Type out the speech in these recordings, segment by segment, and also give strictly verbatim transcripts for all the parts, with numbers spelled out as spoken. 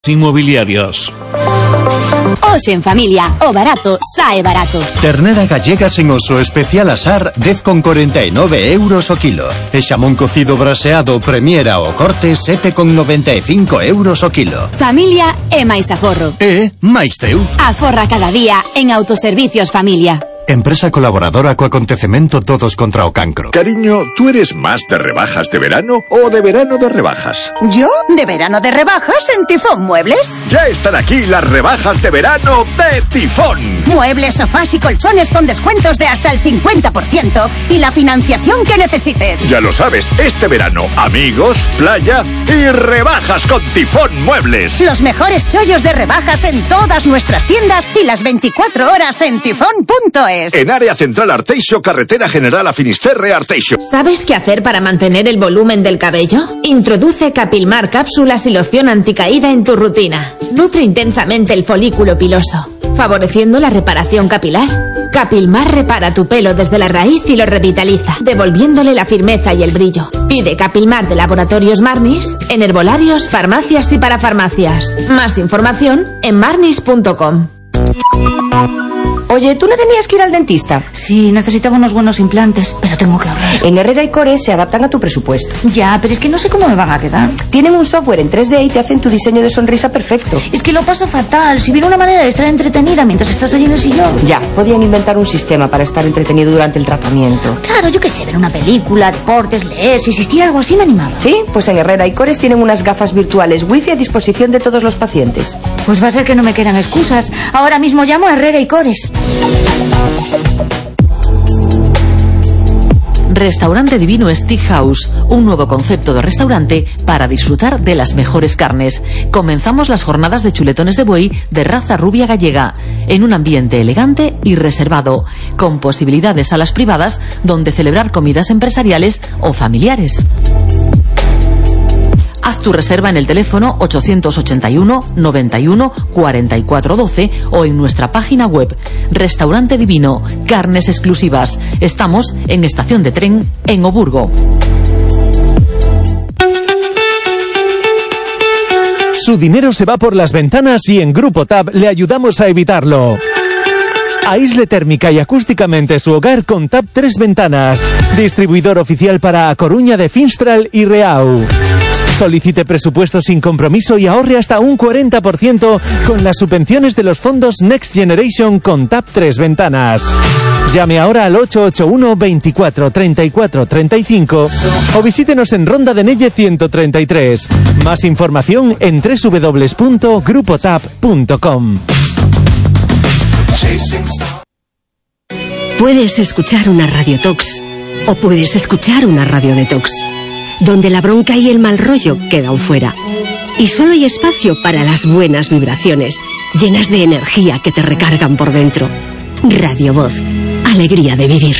Inmobiliarios. Hoxe en familia, o barato sae barato. Ternera gallega sen oso especial asar dez con corenta e nove euros o kilo. E xamón cocido braseado premiera o corte sete con noventa e cinco euros o kilo. Familia e máis aforro. E máis teu. Aforra cada día en Autoservicios Familia. Empresa colaboradora co acontecemento Todos contra o Cancro. Cariño, ¿tú eres más de rebajas de verano o de verano de rebajas? ¿Yo? De verano de rebajas en Tifón Muebles. Ya están aquí las rebajas de verano de Tifón. Muebles, sofás y colchones con descuentos de hasta el cincuenta por ciento y la financiación que necesites. Ya lo sabes, este verano, amigos, playa y rebajas con Tifón Muebles. Los mejores chollos de rebajas en todas nuestras tiendas y las veinticuatro horas en tifón punto es. En área central Arteixo, carretera general a Finisterre, Arteixo. ¿Sabes qué hacer para mantener el volumen del cabello? Introduce Capilmar cápsulas y loción anticaída en tu rutina. Nutre intensamente el folículo piloso, favoreciendo la reparación capilar. Capilmar repara tu pelo desde la raíz y lo revitaliza, devolviéndole la firmeza y el brillo. Pide Capilmar de Laboratorios Marnis en herbolarios, farmacias y parafarmacias. Más información en marnis punto com. Oye, ¿tú no tenías que ir al dentista? Sí, necesitaba unos buenos implantes, pero tengo que ahorrar. En Herrera y Core se adaptan a tu presupuesto. Ya, pero es que no sé cómo me van a quedar. Tienen un software en tres D y te hacen tu diseño de sonrisa perfecto. Es que lo paso fatal. Si hubiera una manera de estar entretenida mientras estás allí en el sillón. Ya, podían inventar un sistema para estar entretenido durante el tratamiento. Claro, yo qué sé, ver una película, deportes, leer. Si existiera algo así me animaba. Sí, pues en Herrera y Cores tienen unas gafas virtuales wifi a disposición de todos los pacientes. Pues va a ser que no me quedan excusas. Ahora mismo llamo a Herrera y Cores. Restaurante Divino Steakhouse, un nuevo concepto de restaurante para disfrutar de las mejores carnes. Comenzamos las jornadas de chuletones de buey de raza rubia gallega, en un ambiente elegante y reservado, con posibilidades a las privadas donde celebrar comidas empresariales o familiares. Haz tu reserva en el teléfono ochocientos ochenta y uno, noventa y uno, cuarenta y cuatro doce o en nuestra página web. Restaurante Divino, carnes exclusivas. Estamos en Estación de Tren, en Oburgo. Su dinero se va por las ventanas y en Grupo Tab le ayudamos a evitarlo. Aísle térmica y acústicamente su hogar con Tab tres Ventanas. Distribuidor oficial para A Coruña de Finstral y Reau. Solicite presupuesto sin compromiso y ahorre hasta un cuarenta por ciento con las subvenciones de los fondos Next Generation con Tab tres Ventanas. Llame ahora al ocho ocho uno, veinticuatro, treinta y cuatro, treinta y cinco o visítenos en Ronda de Nelle ciento treinta y tres. Más información en doble u doble u doble u punto grupo tab punto com. Puedes escuchar una radiotox o puedes escuchar una radio detox, donde la bronca y el mal rollo quedan fuera. Y solo hay espacio para las buenas vibraciones, llenas de energía que te recargan por dentro. Radio Voz, alegría de vivir.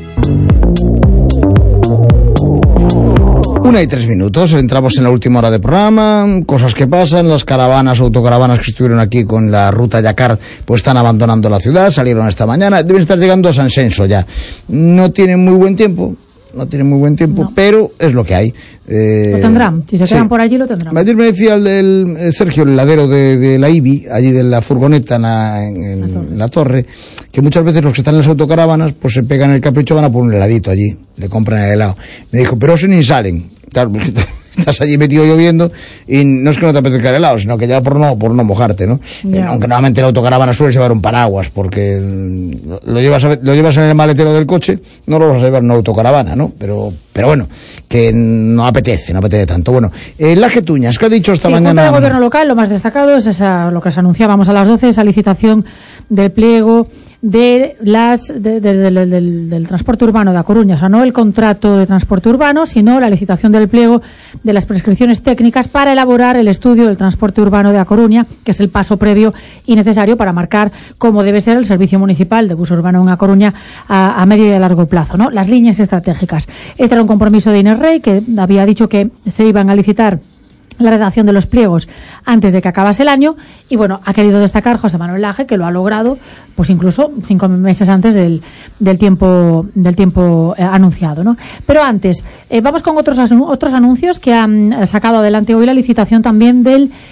Una y tres minutos, entramos en la última hora de programa, cosas que pasan, las caravanas, autocaravanas que estuvieron aquí con la ruta Yacar, pues están abandonando la ciudad, salieron esta mañana, deben estar llegando a San Senso ya. No tienen muy buen tiempo, no tienen muy buen tiempo, no. Pero es lo que hay. Eh, lo tendrán, si se quedan sí. por allí lo tendrán. Ayer me decía el, el, el Sergio, el heladero de, de la I B I, allí de la furgoneta en la, en, en la, torre. la torre, que muchas veces los que están en las autocaravanas, pues se pegan el capricho, van a poner un heladito allí, le compran el helado. Me dijo, pero eso ni salen. Claro, porque estás allí metido lloviendo y no es que no te apetezca el helado, sino que ya por no por no mojarte, ¿no? Yeah. Aunque normalmente la autocaravana suele llevar un paraguas, porque lo llevas a, lo llevas en el maletero del coche, no lo vas a llevar en una autocaravana, ¿no? Pero pero bueno, que no apetece, no apetece tanto. Bueno, eh, la Getuñas, ¿qué ha dicho esta sí, mañana? Junta de Gobierno local, lo más destacado es esa, lo que se anunciábamos a las doce, esa licitación del pliego de las de, de, de, de, del, del transporte urbano de A Coruña, o sea, no el contrato de transporte urbano, sino la licitación del pliego de las prescripciones técnicas para elaborar el estudio del transporte urbano de A Coruña, que es el paso previo y necesario para marcar cómo debe ser el servicio municipal de bus urbano en A Coruña a, a medio y a largo plazo, ¿no? Las líneas estratégicas. Este era un compromiso de Inés Rey, que había dicho que se iban a licitar la redacción de los pliegos antes de que acabase el año y bueno, ha querido destacar José Manuel Laje que lo ha logrado pues incluso cinco meses antes del, del tiempo del tiempo eh, anunciado, ¿no? Pero antes, eh, vamos con otros otros anuncios que han sacado adelante hoy la licitación también del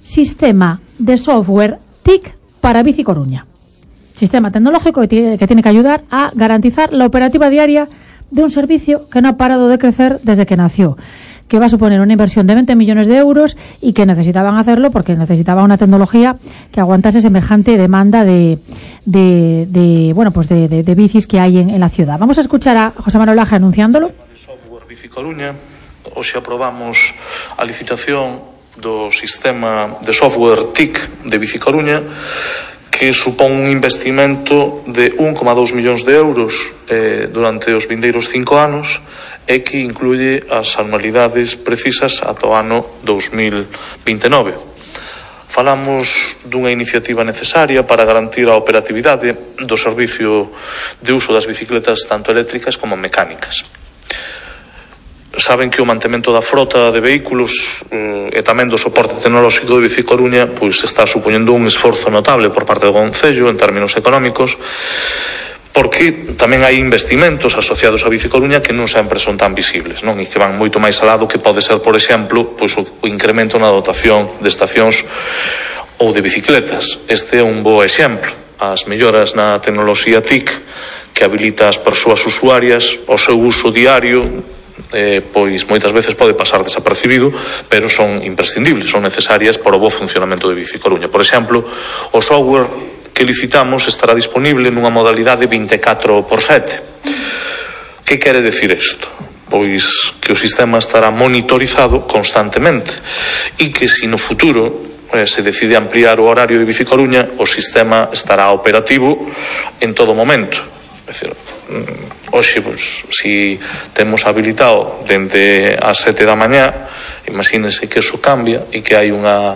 sistema de software T I C para Bici Coruña. Sistema tecnológico que tiene, que tiene que ayudar a garantizar la operativa diaria de un servicio que no ha parado de crecer desde que nació, que va a suponer una inversión de veinte millones de euros y que necesitaban hacerlo porque necesitaba una tecnología que aguantase semejante demanda de, de, de bueno, pues de, de, de bicis que hay en, en la ciudad. Vamos a escuchar a José Manuel Laje anunciándolo. Software Bici Coruña, hoxe aprobamos a licitación do sistema de software T I C de Bici Coruña, que supón un investimento de un coma dous millóns de euros eh, durante os vindeiros cinco anos e que incluye as anualidades precisas ata o ano dous mil vinte e nove. Falamos dunha iniciativa necesaria para garantir a operatividade do servicio de uso das bicicletas tanto eléctricas como mecánicas. Saben que o mantemento da frota de vehículos eh, e tamén do soporte tecnolóxico de Bici Coruña pois está supoñendo un esforzo notable por parte do Concello en términos económicos, porque tamén hai investimentos asociados a Bici Coruña que non sempre son tan visibles, non? E que van moito máis alá do que pode ser, por exemplo, pois o, o incremento na dotación de estacións ou de bicicletas. Este é un bo exemplo. As melloras na tecnoloxía T I C que habilita as persoas usuarias o seu uso diario, eh, pois moitas veces pode pasar desapercibido, pero son imprescindibles, son necesarias para o bo funcionamento de Bici Coruña. Por exemplo, o software que licitamos estará disponible nunha modalidade vinte e catro por sete. Que quere decir isto? Pois que o sistema estará monitorizado constantemente e que se no futuro eh, se decide ampliar o horario de Bici Coruña, o sistema estará operativo en todo momento. É dicir, hoxe, pois, si temos habilitado dende as sete da mañá, imagínense que eso cambia e que hai unha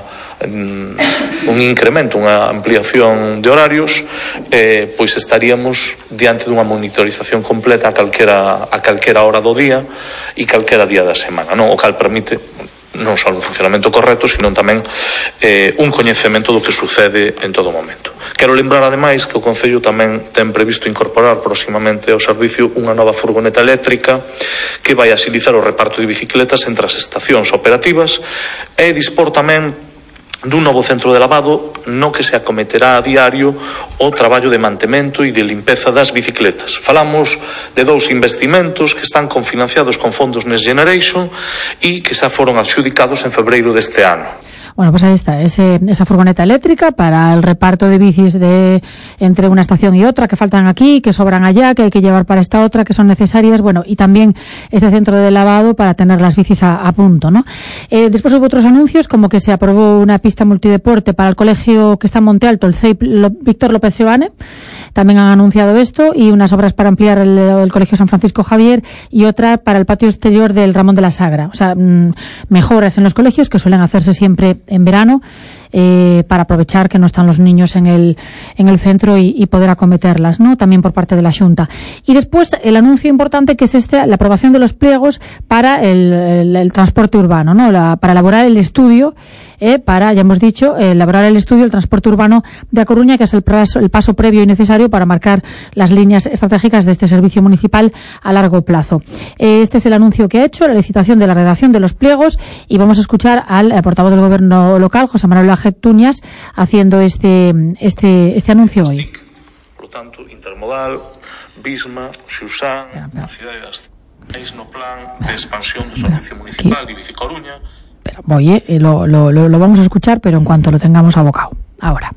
un incremento, unha ampliación de horarios, eh, pois estaríamos diante dunha monitorización completa a calquera, a calquera hora do día e calquera día da semana, non? O cal permite non só un funcionamento correcto, sino tamén eh, un coñecemento do que sucede en todo momento. Quero lembrar, ademais, que o Concello tamén ten previsto incorporar próximamente ao servicio unha nova furgoneta eléctrica que vai axilizar o reparto de bicicletas entre as estacións operativas e dispor tamén dun novo centro de lavado no que se acometerá a diario o traballo de mantemento e de limpeza das bicicletas. Falamos de dous investimentos que están confinanciados con fondos Next Generation e que xa foron adxudicados en febreiro deste ano. Bueno, pues ahí está, ese, esa furgoneta eléctrica para el reparto de bicis de entre una estación y otra, que faltan aquí, que sobran allá, que hay que llevar para esta otra, que son necesarias, bueno, y también ese centro de lavado para tener las bicis a, a punto, ¿no? Eh, después hubo otros anuncios, como que se aprobó una pista multideporte para el colegio que está en Monte Alto, el C E I P Víctor López Seoane, también han anunciado esto, y unas obras para ampliar el, el colegio San Francisco Javier, y otra para el patio exterior del Ramón de la Sagra. O sea, mmm, mejoras en los colegios que suelen hacerse siempre en verano, eh, para aprovechar que no están los niños en el, en el centro y, y poder acometerlas, ¿no? También por parte de la Xunta. Y después el anuncio importante que es este, la aprobación de los pliegos para el, el, el transporte urbano, ¿no? La, para elaborar el estudio, eh, para, ya hemos dicho, eh, elaborar el estudio del transporte urbano de A Coruña, que es el paso, el paso previo y necesario para marcar las líneas estratégicas de este servicio municipal a largo plazo. Eh, este es el anuncio que ha hecho, la licitación de la redacción de los pliegos, y vamos a escuchar al eh, portavoz del Gobierno local, José Manuel Laje Tuñas, haciendo este, este, este anuncio hoy. Por lo tanto, intermodal, Bisma, Xusán, a cidades, eis no plan de expansión do servicio municipal de Bici Coruña. Pero voy, eh, lo, lo, lo, lo vamos a escuchar, pero en cuanto lo tengamos abocado. Ahora.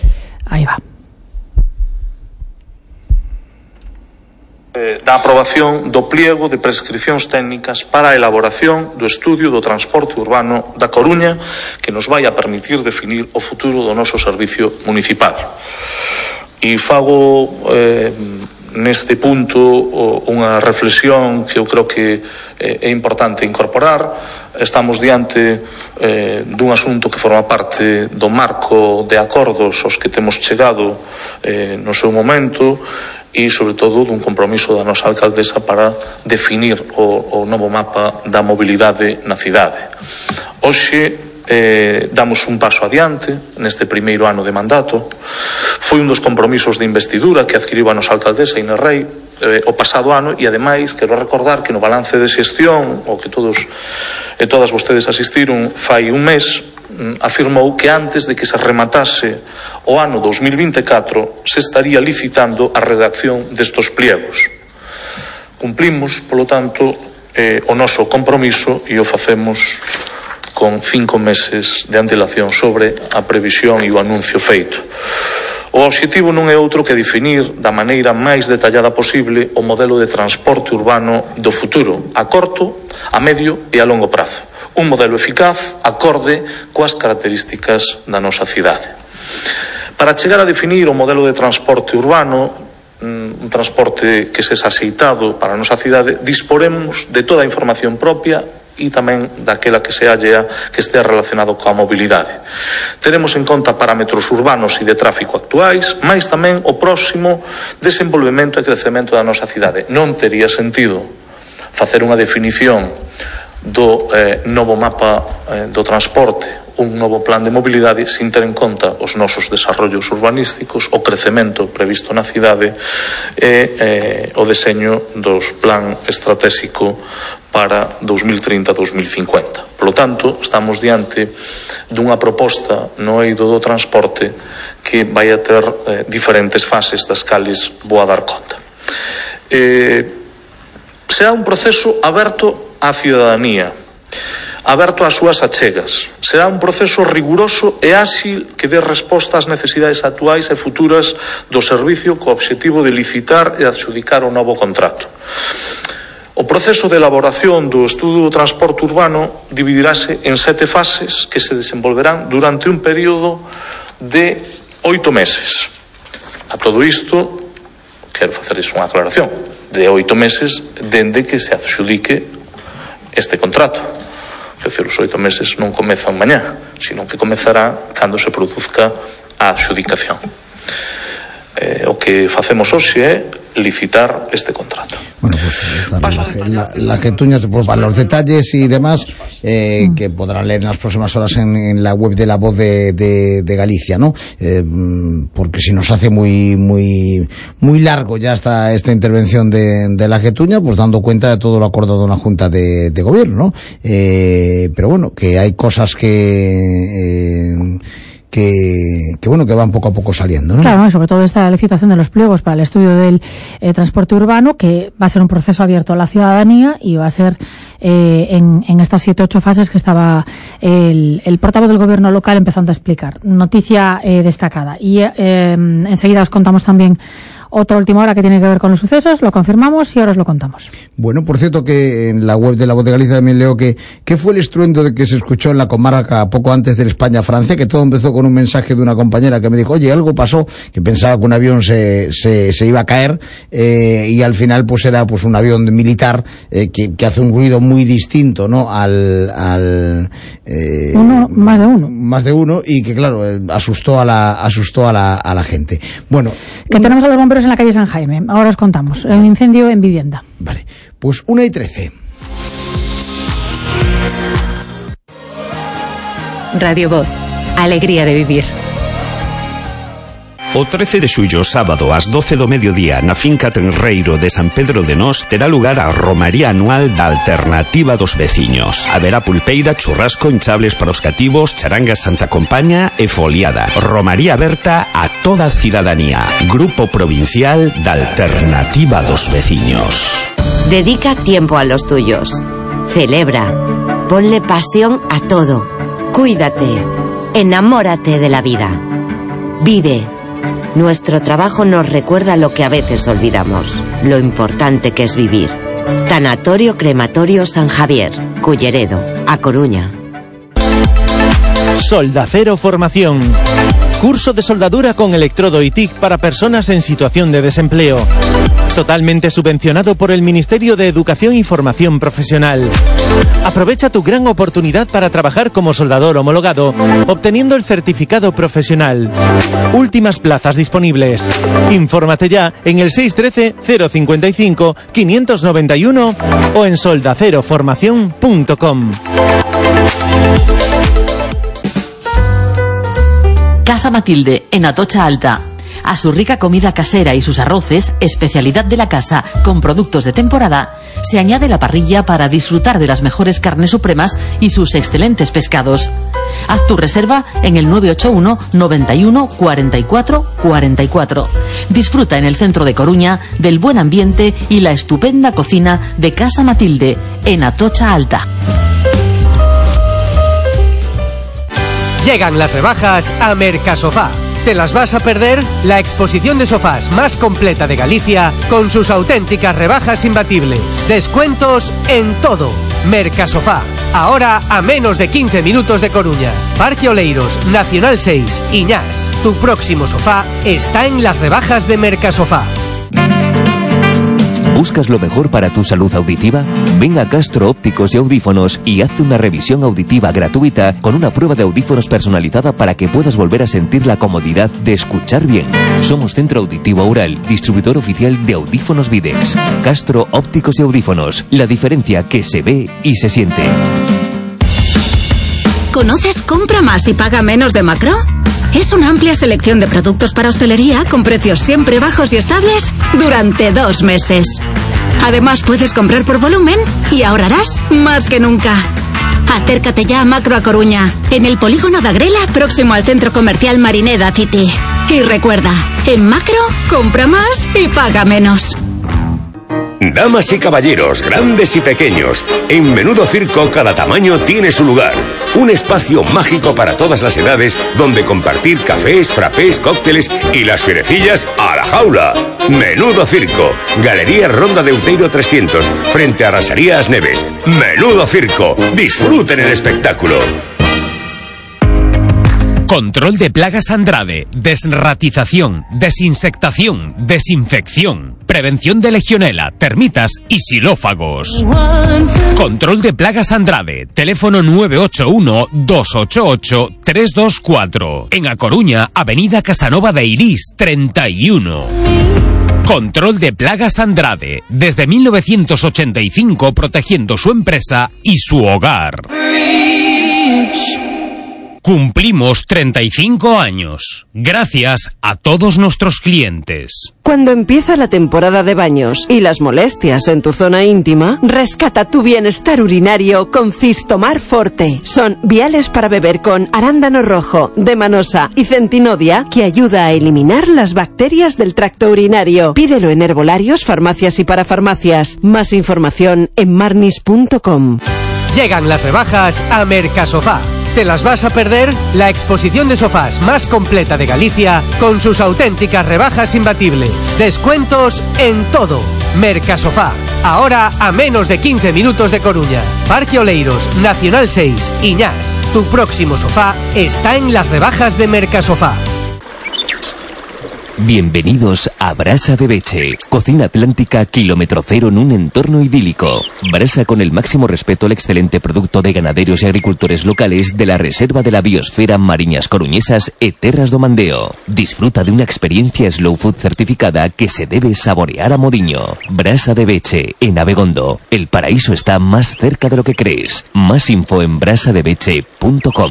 Ahí va. Da aprobación do pliego de prescripcións técnicas para a elaboración do estudio do transporte urbano da Coruña, que nos vai a permitir definir o futuro do noso servicio municipal. E fago eh, neste punto unha reflexión que eu creo que é importante incorporar. Estamos diante eh, dun asunto que forma parte do marco de acordos aos que temos chegado eh, no seu momento, e, sobre todo, dun compromiso da nosa alcaldesa para definir o, o novo mapa da mobilidade na cidade. Hoxe eh, damos un paso adiante neste primeiro ano de mandato. Foi un dos compromisos de investidura que adquiriu a nosa alcaldesa Inés Rei eh, o pasado ano, e ademais quero recordar que no balance de xestión, o que todos e todas vostedes asistiron fai un mes, afirmou que antes de que se rematase o ano dos mil vinte e catro se estaría licitando a redacción destos pliegos. Cumplimos, polo tanto, eh, o noso compromiso e o facemos con cinco meses de antelación sobre a previsión e o anuncio feito. O obxectivo non é outro que definir da maneira máis detallada posible o modelo de transporte urbano do futuro, a corto, a medio e a longo prazo. Un modelo eficaz, acorde coas características da nosa cidade. Para chegar a definir o modelo de transporte urbano, un transporte que se axeitado para a nosa cidade, disporemos de toda a información propia e tamén daquela que se hallea que estea relacionado coa mobilidade. Teremos en conta parámetros urbanos e de tráfico actuais, máis tamén o próximo desenvolvemento e crecemento da nosa cidade. Non tería sentido facer unha definición do eh, novo mapa eh, do transporte, un novo plan de mobilidade sin ter en conta os nosos desarrollos urbanísticos, o crecemento previsto na cidade e eh, o deseño dos plan estratégico para dos mil trinta a dos mil cincuenta. Por lo tanto, estamos diante dunha proposta no eido do transporte que vai a ter eh, diferentes fases das cales vou a dar conta. Eh, será un proceso aberto á cidadanía, aberto ás súas achegas. Será un proceso riguroso e áxil que dé resposta ás necesidades actuais e futuras do servicio co obxectivo de licitar e adxudicar o novo contrato. O proceso de elaboración do estudo do transporte urbano dividirase en sete fases que se desenvolverán durante un período de oito meses. A todo isto, quero facerles unha aclaración, de oito meses dende que se adxudique este contrato. É dicir, os oito meses non comezan mañá, sino que comezará cando se produzca a adxudicación. Eh, o que facemos hoxe é licitar este contrato. Bueno, pues la, la, la que tuñas, pues, para los detalles y demás, eh, mm. que podrán leer en las próximas horas en, en la web de La Voz de, de, de Galicia, ¿no? Eh, porque si nos hace muy muy muy largo ya esta, esta intervención de, de la Getuña, pues dando cuenta de todo lo acordado en la Junta de, de Gobierno, ¿no? Eh, pero bueno, que hay cosas que... Eh, Que, que bueno, que van poco a poco saliendo, ¿no? Claro, sobre todo esta licitación de los pliegos para el estudio del eh, transporte urbano, que va a ser un proceso abierto a la ciudadanía y va a ser eh, en, en estas siete ocho fases que estaba el, el portavoz del gobierno local empezando a explicar. Noticia eh, destacada. Y eh, enseguida os contamos también otra última hora que tiene que ver con los sucesos, lo confirmamos y ahora os lo contamos. Bueno, por cierto que en la web de La Voz de Galicia también leo que ¿qué fue el estruendo de que se escuchó en la comarca poco antes del España-Francia? Que todo empezó con un mensaje de una compañera que me dijo, oye, algo pasó, que pensaba que un avión se, se, se iba a caer, eh, y al final pues era pues un avión militar eh, que, que hace un ruido muy distinto, ¿no? Al... al eh, uno, más de uno. Más de uno, y que claro, eh, asustó a la, asustó a la, a la gente. Bueno. Que un... tenemos a los bomberos en la calle San Jaime. Ahora os contamos. El incendio en vivienda. Vale. Pues una y trece. Radio Voz. Alegría de vivir. O trece de xullo, sábado, ás doce do mediodía, na finca Tenreiro de San Pedro de Nós, terá lugar a romaría anual da Alternativa dos Veciños. Haberá pulpeira, churrasco, hinchables para os cativos, charanga Santa Compaña e foliada. Romaría aberta a toda a cidadanía. Grupo Provincial da Alternativa dos Veciños. Dedica tiempo a los tuyos. Celebra. Ponle pasión a todo. Cuídate. Enamórate de la vida. Vive. Nuestro trabajo nos recuerda lo que a veces olvidamos, lo importante que es vivir. Tanatorio Crematorio San Javier, Culleredo, A Coruña. Soldacero Formación. Curso de soldadura con electrodo y T I C para personas en situación de desempleo. Totalmente subvencionado por el Ministerio de Educación y Formación Profesional. Aprovecha tu gran oportunidad para trabajar como soldador homologado, obteniendo el certificado profesional. Últimas plazas disponibles. Infórmate ya en el seis uno tres cero cinco cinco cinco nueve uno o en soldaceroformación punto com. Casa Matilde, en Atocha Alta. A su rica comida casera y sus arroces, especialidad de la casa con productos de temporada, se añade la parrilla para disfrutar de las mejores carnes supremas y sus excelentes pescados. Haz tu reserva en el nueve ocho uno, noventa y uno, cuarenta y cuatro, cuarenta y cuatro. Disfruta en el centro de Coruña del buen ambiente y la estupenda cocina de Casa Matilde, en Atocha Alta. Llegan las rebajas a Mercasofá. ¿Te las vas a perder? La exposición de sofás más completa de Galicia con sus auténticas rebajas imbatibles. Descuentos en todo. Mercasofá. Ahora a menos de quince minutos de Coruña. Parque Oleiros, Nacional seis, Iñás. Tu próximo sofá está en las rebajas de Mercasofá. ¿Buscas lo mejor para tu salud auditiva? Ven a Castro Ópticos y Audífonos y hazte una revisión auditiva gratuita con una prueba de audífonos personalizada para que puedas volver a sentir la comodidad de escuchar bien. Somos Centro Auditivo Aural, distribuidor oficial de audífonos Videx. Castro Ópticos y Audífonos, la diferencia que se ve y se siente. ¿Conoces Compra Más y Paga Menos de Macro? Es una amplia selección de productos para hostelería con precios siempre bajos y estables durante dos meses. Además, puedes comprar por volumen y ahorrarás más que nunca. Acércate ya a Macro a Coruña, en el polígono de Agrela, próximo al centro comercial Marineda City. Y recuerda, en Macro, compra más y paga menos. Damas y caballeros, grandes y pequeños, en Menudo Circo cada tamaño tiene su lugar. Un espacio mágico para todas las edades donde compartir cafés, frappés, cócteles y las fierecillas a la jaula. Menudo Circo, Galería Ronda de Outeiro trescientos, frente a Rasarías Neves. Menudo Circo, disfruten el espectáculo. Control de plagas Andrade, desratización, desinsectación, desinfección, prevención de legionela, termitas y xilófagos. Control de plagas Andrade, teléfono nueve ocho uno, dos ocho ocho, tres dos cuatro. En A Coruña, Avenida Casanova de Irís, treinta y uno. Control de plagas Andrade, desde mil novecientos ochenta y cinco protegiendo su empresa y su hogar. Cumplimos treinta y cinco años, gracias a todos nuestros clientes. Cuando empieza la temporada de baños y las molestias en tu zona íntima, rescata tu bienestar urinario con Cistomar Forte. Son viales para beber con arándano rojo, demanosa y centinodia que ayuda a eliminar las bacterias del tracto urinario. Pídelo en herbolarios, farmacias y parafarmacias. Más información en marnis punto com. Llegan las rebajas a Mercasofá. ¿Te las vas a perder? La exposición de sofás más completa de Galicia con sus auténticas rebajas imbatibles. Descuentos en todo. Mercasofá. Ahora a menos de quince minutos de Coruña. Parque Oleiros, Nacional seis, Iñás. Tu próximo sofá está en las rebajas de Mercasofá. Bienvenidos a Brasa de Beche, cocina atlántica kilómetro cero en un entorno idílico. Brasa con el máximo respeto al excelente producto de ganaderos y agricultores locales de la Reserva de la Biosfera Mariñas Coruñesas e Terras do Mandeo. Disfruta de una experiencia slow food certificada que se debe saborear a modiño. Brasa de Beche, en Abegondo. El paraíso está más cerca de lo que crees. Más info en brasa de beche punto com.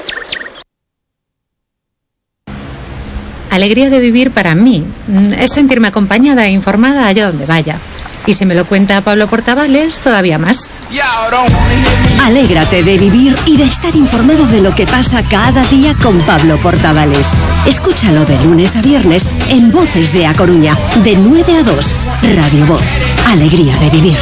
Alegría de vivir para mí es sentirme acompañada e informada allá donde vaya. Y si me lo cuenta Pablo Portavales, todavía más. Alégrate de vivir y de estar informado de lo que pasa cada día con Pablo Portavales. Escúchalo de lunes a viernes en Voces de A Coruña, de nueve a dos. Radio Voz. Alegría de vivir.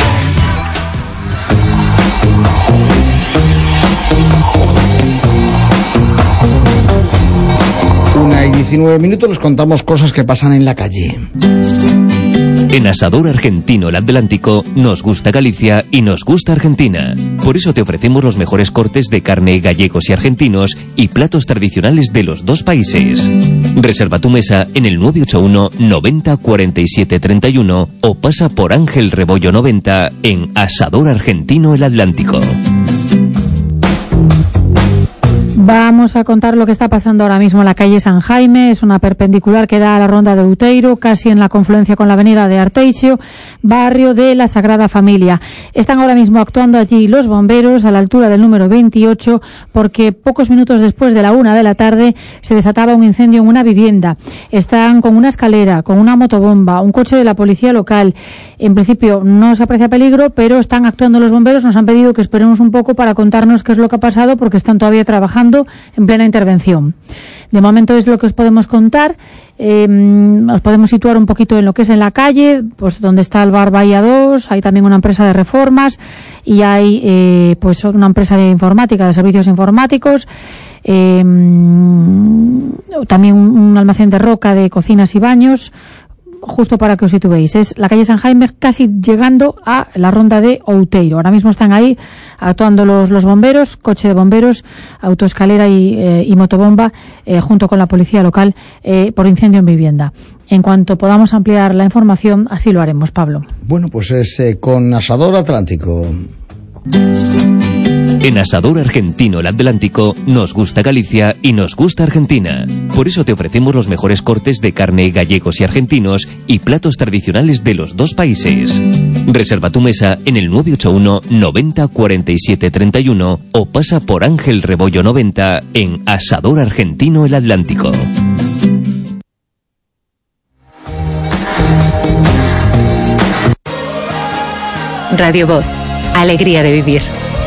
Una y diecinueve minutos les contamos cosas que pasan en la calle. En Asador Argentino El Atlántico nos gusta Galicia y nos gusta Argentina. Por eso te ofrecemos los mejores cortes de carne gallegos y argentinos y platos tradicionales de los dos países. Reserva tu mesa en el nueve ocho uno, noventa, cuarenta y siete, treinta y uno o pasa por Ángel Rebollo noventa en Asador Argentino El Atlántico. Vamos a contar lo que está pasando ahora mismo en la calle San Jaime. Es una perpendicular que da a la ronda de Outeiro, casi en la confluencia con la avenida de Arteixo, barrio de la Sagrada Familia. Están ahora mismo actuando allí los bomberos a la altura del número veintiocho, porque pocos minutos después de la una de la tarde se desataba un incendio en una vivienda. Están con una escalera, con una motobomba, un coche de la policía local. En principio no se aprecia peligro, pero están actuando los bomberos. Nos han pedido que esperemos un poco para contarnos qué es lo que ha pasado, porque están todavía trabajando en plena intervención. De momento es lo que os podemos contar. Eh, os podemos situar un poquito en lo que es en la calle, pues donde está el bar Bahía dos, hay también una empresa de reformas y hay eh, pues una empresa de informática, de servicios informáticos, eh, también un, un almacén de roca de cocinas y baños. Justo para que os situéis, es la calle San Jaime, casi llegando a la ronda de Outeiro. Ahora mismo están ahí actuando los, los bomberos, coche de bomberos, autoescalera y, eh, y motobomba, eh, junto con la policía local, eh, por incendio en vivienda. En cuanto podamos ampliar la información, así lo haremos, Pablo. Bueno, pues es eh, con Asador Atlántico. En Asador Argentino El Atlántico nos gusta Galicia y nos gusta Argentina. Por eso te ofrecemos los mejores cortes de carne gallegos y argentinos y platos tradicionales de los dos países. Reserva tu mesa en el nueve ocho uno noventa cuarenta y siete treinta y uno o pasa por Ángel Rebollo noventa en Asador Argentino El Atlántico. Radio Voz, alegría de vivir.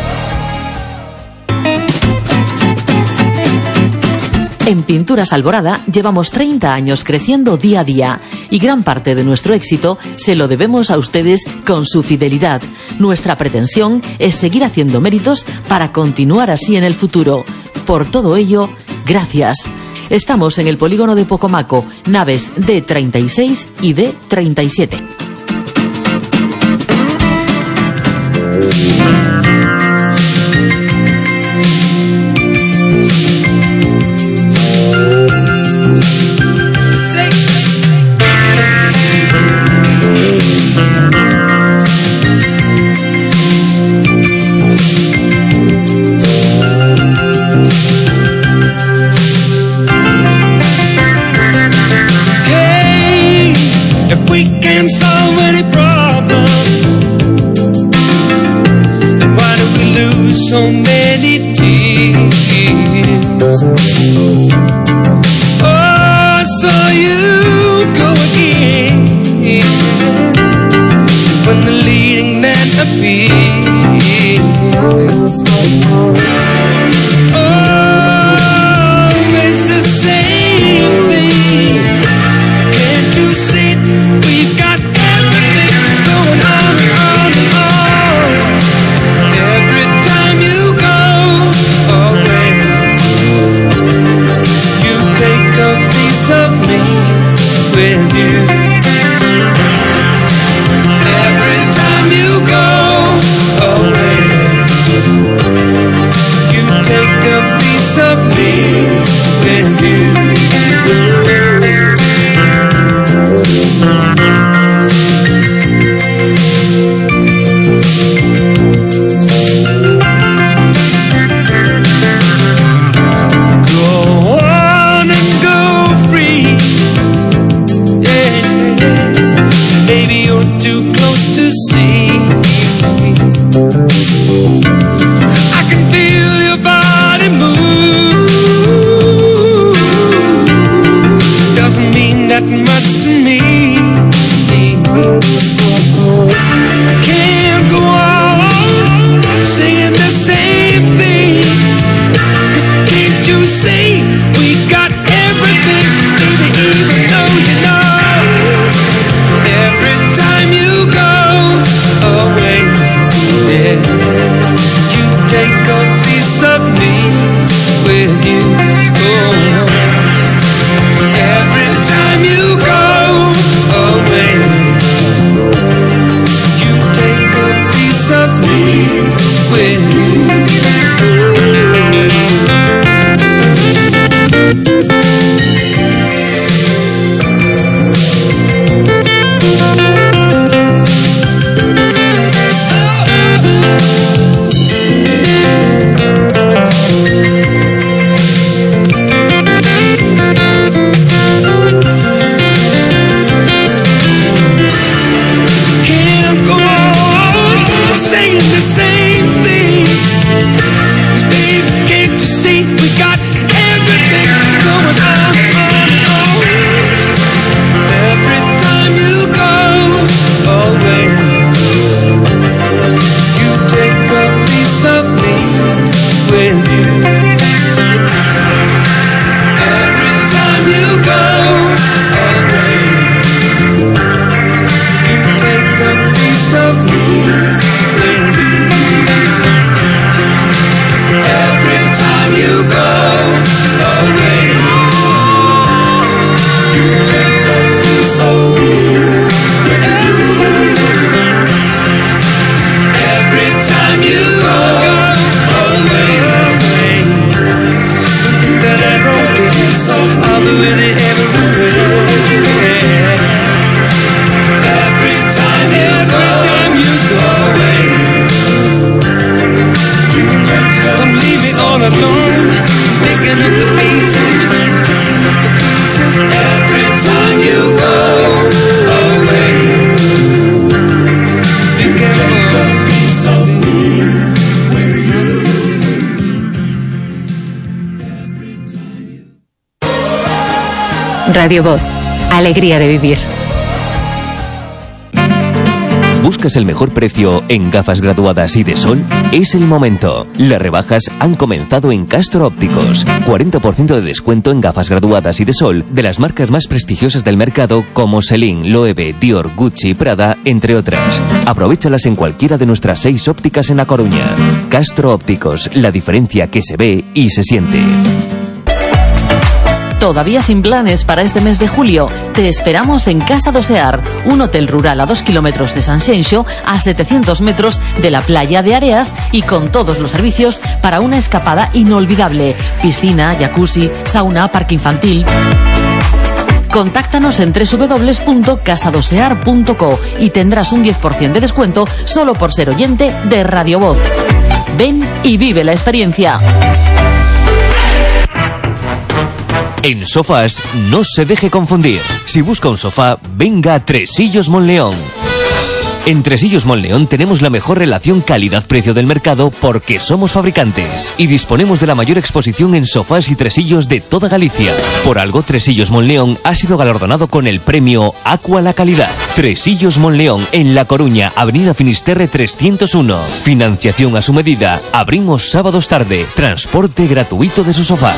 En Pinturas Alborada llevamos treinta años creciendo día a día y gran parte de nuestro éxito se lo debemos a ustedes con su fidelidad. Nuestra pretensión es seguir haciendo méritos para continuar así en el futuro. Por todo ello, gracias. Estamos en el polígono de Pocomaco, naves D treinta y seis y D treinta y siete. We can solve any problem. And why Radio Voz. Alegría de vivir. ¿Buscas el mejor precio en gafas graduadas y de sol? Es el momento. Las rebajas han comenzado en Castro Ópticos. cuarenta por ciento de descuento en gafas graduadas y de sol de las marcas más prestigiosas del mercado como Celine, Loewe, Dior, Gucci, Prada, entre otras. Aprovéchalas en cualquiera de nuestras seis ópticas en A Coruña. Castro Ópticos, la diferencia que se ve y se siente. Todavía sin planes para este mes de julio, te esperamos en Casa do Sear, un hotel rural a dos kilómetros de Sanxenxo, a setecientos metros de la playa de Areas y con todos los servicios para una escapada inolvidable. Piscina, jacuzzi, sauna, parque infantil. Contáctanos en doble u doble u doble u punto casa do sear punto co y tendrás un diez por ciento de descuento solo por ser oyente de Radio Voz. Ven y vive la experiencia. En Sofás, no se deje confundir. Si busca un sofá, venga a Tresillos Monleón. En Tresillos Monleón tenemos la mejor relación calidad-precio del mercado porque somos fabricantes y disponemos de la mayor exposición en sofás y tresillos de toda Galicia. Por algo, Tresillos Monleón ha sido galardonado con el premio Aqua la Calidad. Tresillos Monleón, en La Coruña, Avenida Finisterre trescientos uno. Financiación a su medida. Abrimos sábados tarde. Transporte gratuito de su sofá.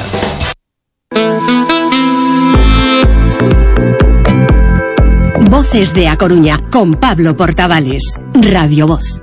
Voces de A Coruña, con Pablo Portavales. Radio Voz.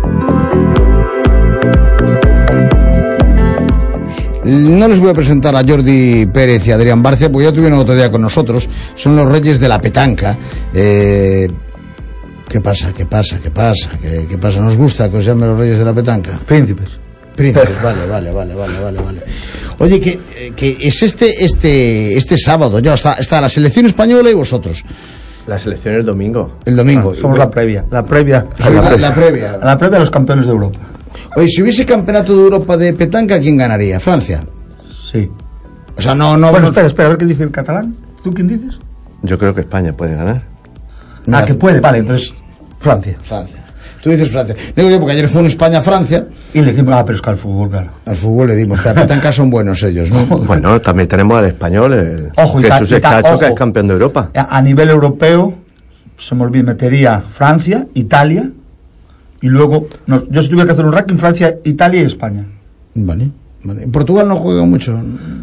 No les voy a presentar a Jordi Pérez y a Adrián Barcia, porque ya tuvieron otro día con nosotros. Son los reyes de la petanca. Eh, ¿Qué pasa? ¿Qué pasa? ¿Qué pasa? ¿Qué, qué pasa? ¿Nos gusta que os llamen los reyes de la petanca? Príncipes. Príncipes, vale, vale, vale, vale, vale, vale. Oye, que, que es este, este, este sábado, ya está, está la selección española y vosotros. La selección es el domingo. El domingo. Ah, somos la previa. La previa. La, la, la previa. La previa a los campeones de Europa. Oye, si hubiese campeonato de Europa de petanca, ¿quién ganaría? ¿Francia? Sí. O sea, no, no. Bueno, no... espera, espera, a ver qué dice el catalán. ¿Tú quién dices? Yo creo que España puede ganar. Ah, no, que puede, vale, entonces Francia. Francia. Tú dices Francia. Digo yo porque ayer fue en España-Francia. Y le decimos, ah, pero es que al fútbol, claro. Al fútbol le dimos, pero a petanca son buenos ellos, ¿no? Bueno, también tenemos al español, el ojo, Jesús ta, ta, Escacho, ojo. que es campeón de Europa. A, a nivel europeo, se me olvidó, metería Francia, Italia, y luego, no, yo si tuviera que hacer un ranking, Francia, Italia y España. Vale, vale. ¿En Portugal no juega mucho?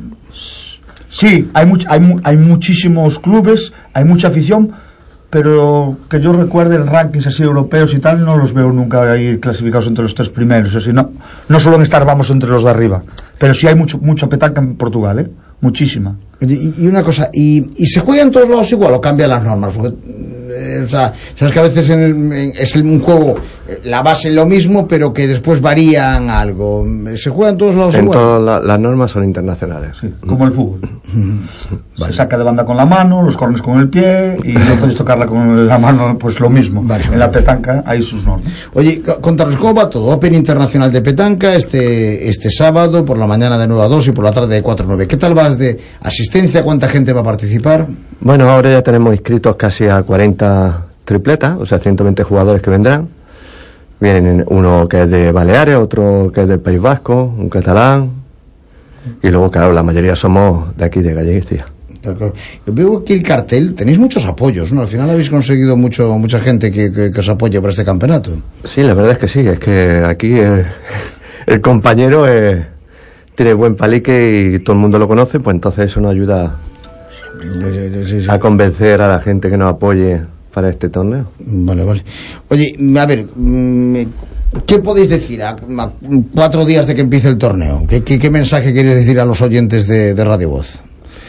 Sí, hay, much, hay, hay muchísimos clubes, hay mucha afición, pero que yo recuerde en rankings así europeos y tal, no los veo nunca ahí clasificados entre los tres primeros. Así, no, no solo en estar vamos entre los de arriba, pero sí hay mucho mucha petanca en Portugal, ¿eh? Muchísima. Y, y una cosa, ¿y, ¿y se juega en todos lados igual o cambian las normas? Porque, eh, o sea, sabes que a veces en el, en, es el, un juego, eh, la base es lo mismo, pero que después varían algo. ¿Se juega en todos lados en igual? En todas la, las normas son internacionales. Sí, como el fútbol. Vale. Se saca de banda con la mano, los cornes con el pie, y no puedes tocarla con la mano, pues lo mismo. Vale, en vale. La petanca hay sus normas. Oye, contanos, ¿cómo va todo? Open Internacional de Petanca este, este sábado, por la mañana de nueve a dos y por la tarde de cuatro a nueve. ¿Qué tal vas de asistencia? ¿Cuánta gente va a participar? Bueno, ahora ya tenemos inscritos casi a cuarenta tripletas, o sea, ciento veinte jugadores que vendrán. Vienen uno que es de Baleares, otro que es del País Vasco, un catalán, y luego, claro, la mayoría somos de aquí, de Galicia. Claro. Yo veo aquí el cartel, tenéis muchos apoyos, ¿no? Al final habéis conseguido mucho mucha gente que, que, que os apoye para este campeonato. Sí, la verdad es que sí, es que aquí el, el compañero es, tiene buen palique y todo el mundo lo conoce, pues entonces eso nos ayuda sí, sí, sí. a convencer a la gente que nos apoye para este torneo. Vale, vale. Oye, a ver, ¿qué podéis decir a, a cuatro días de que empiece el torneo? ¿Qué, qué, qué mensaje queréis decir a los oyentes de, de Radio Voz?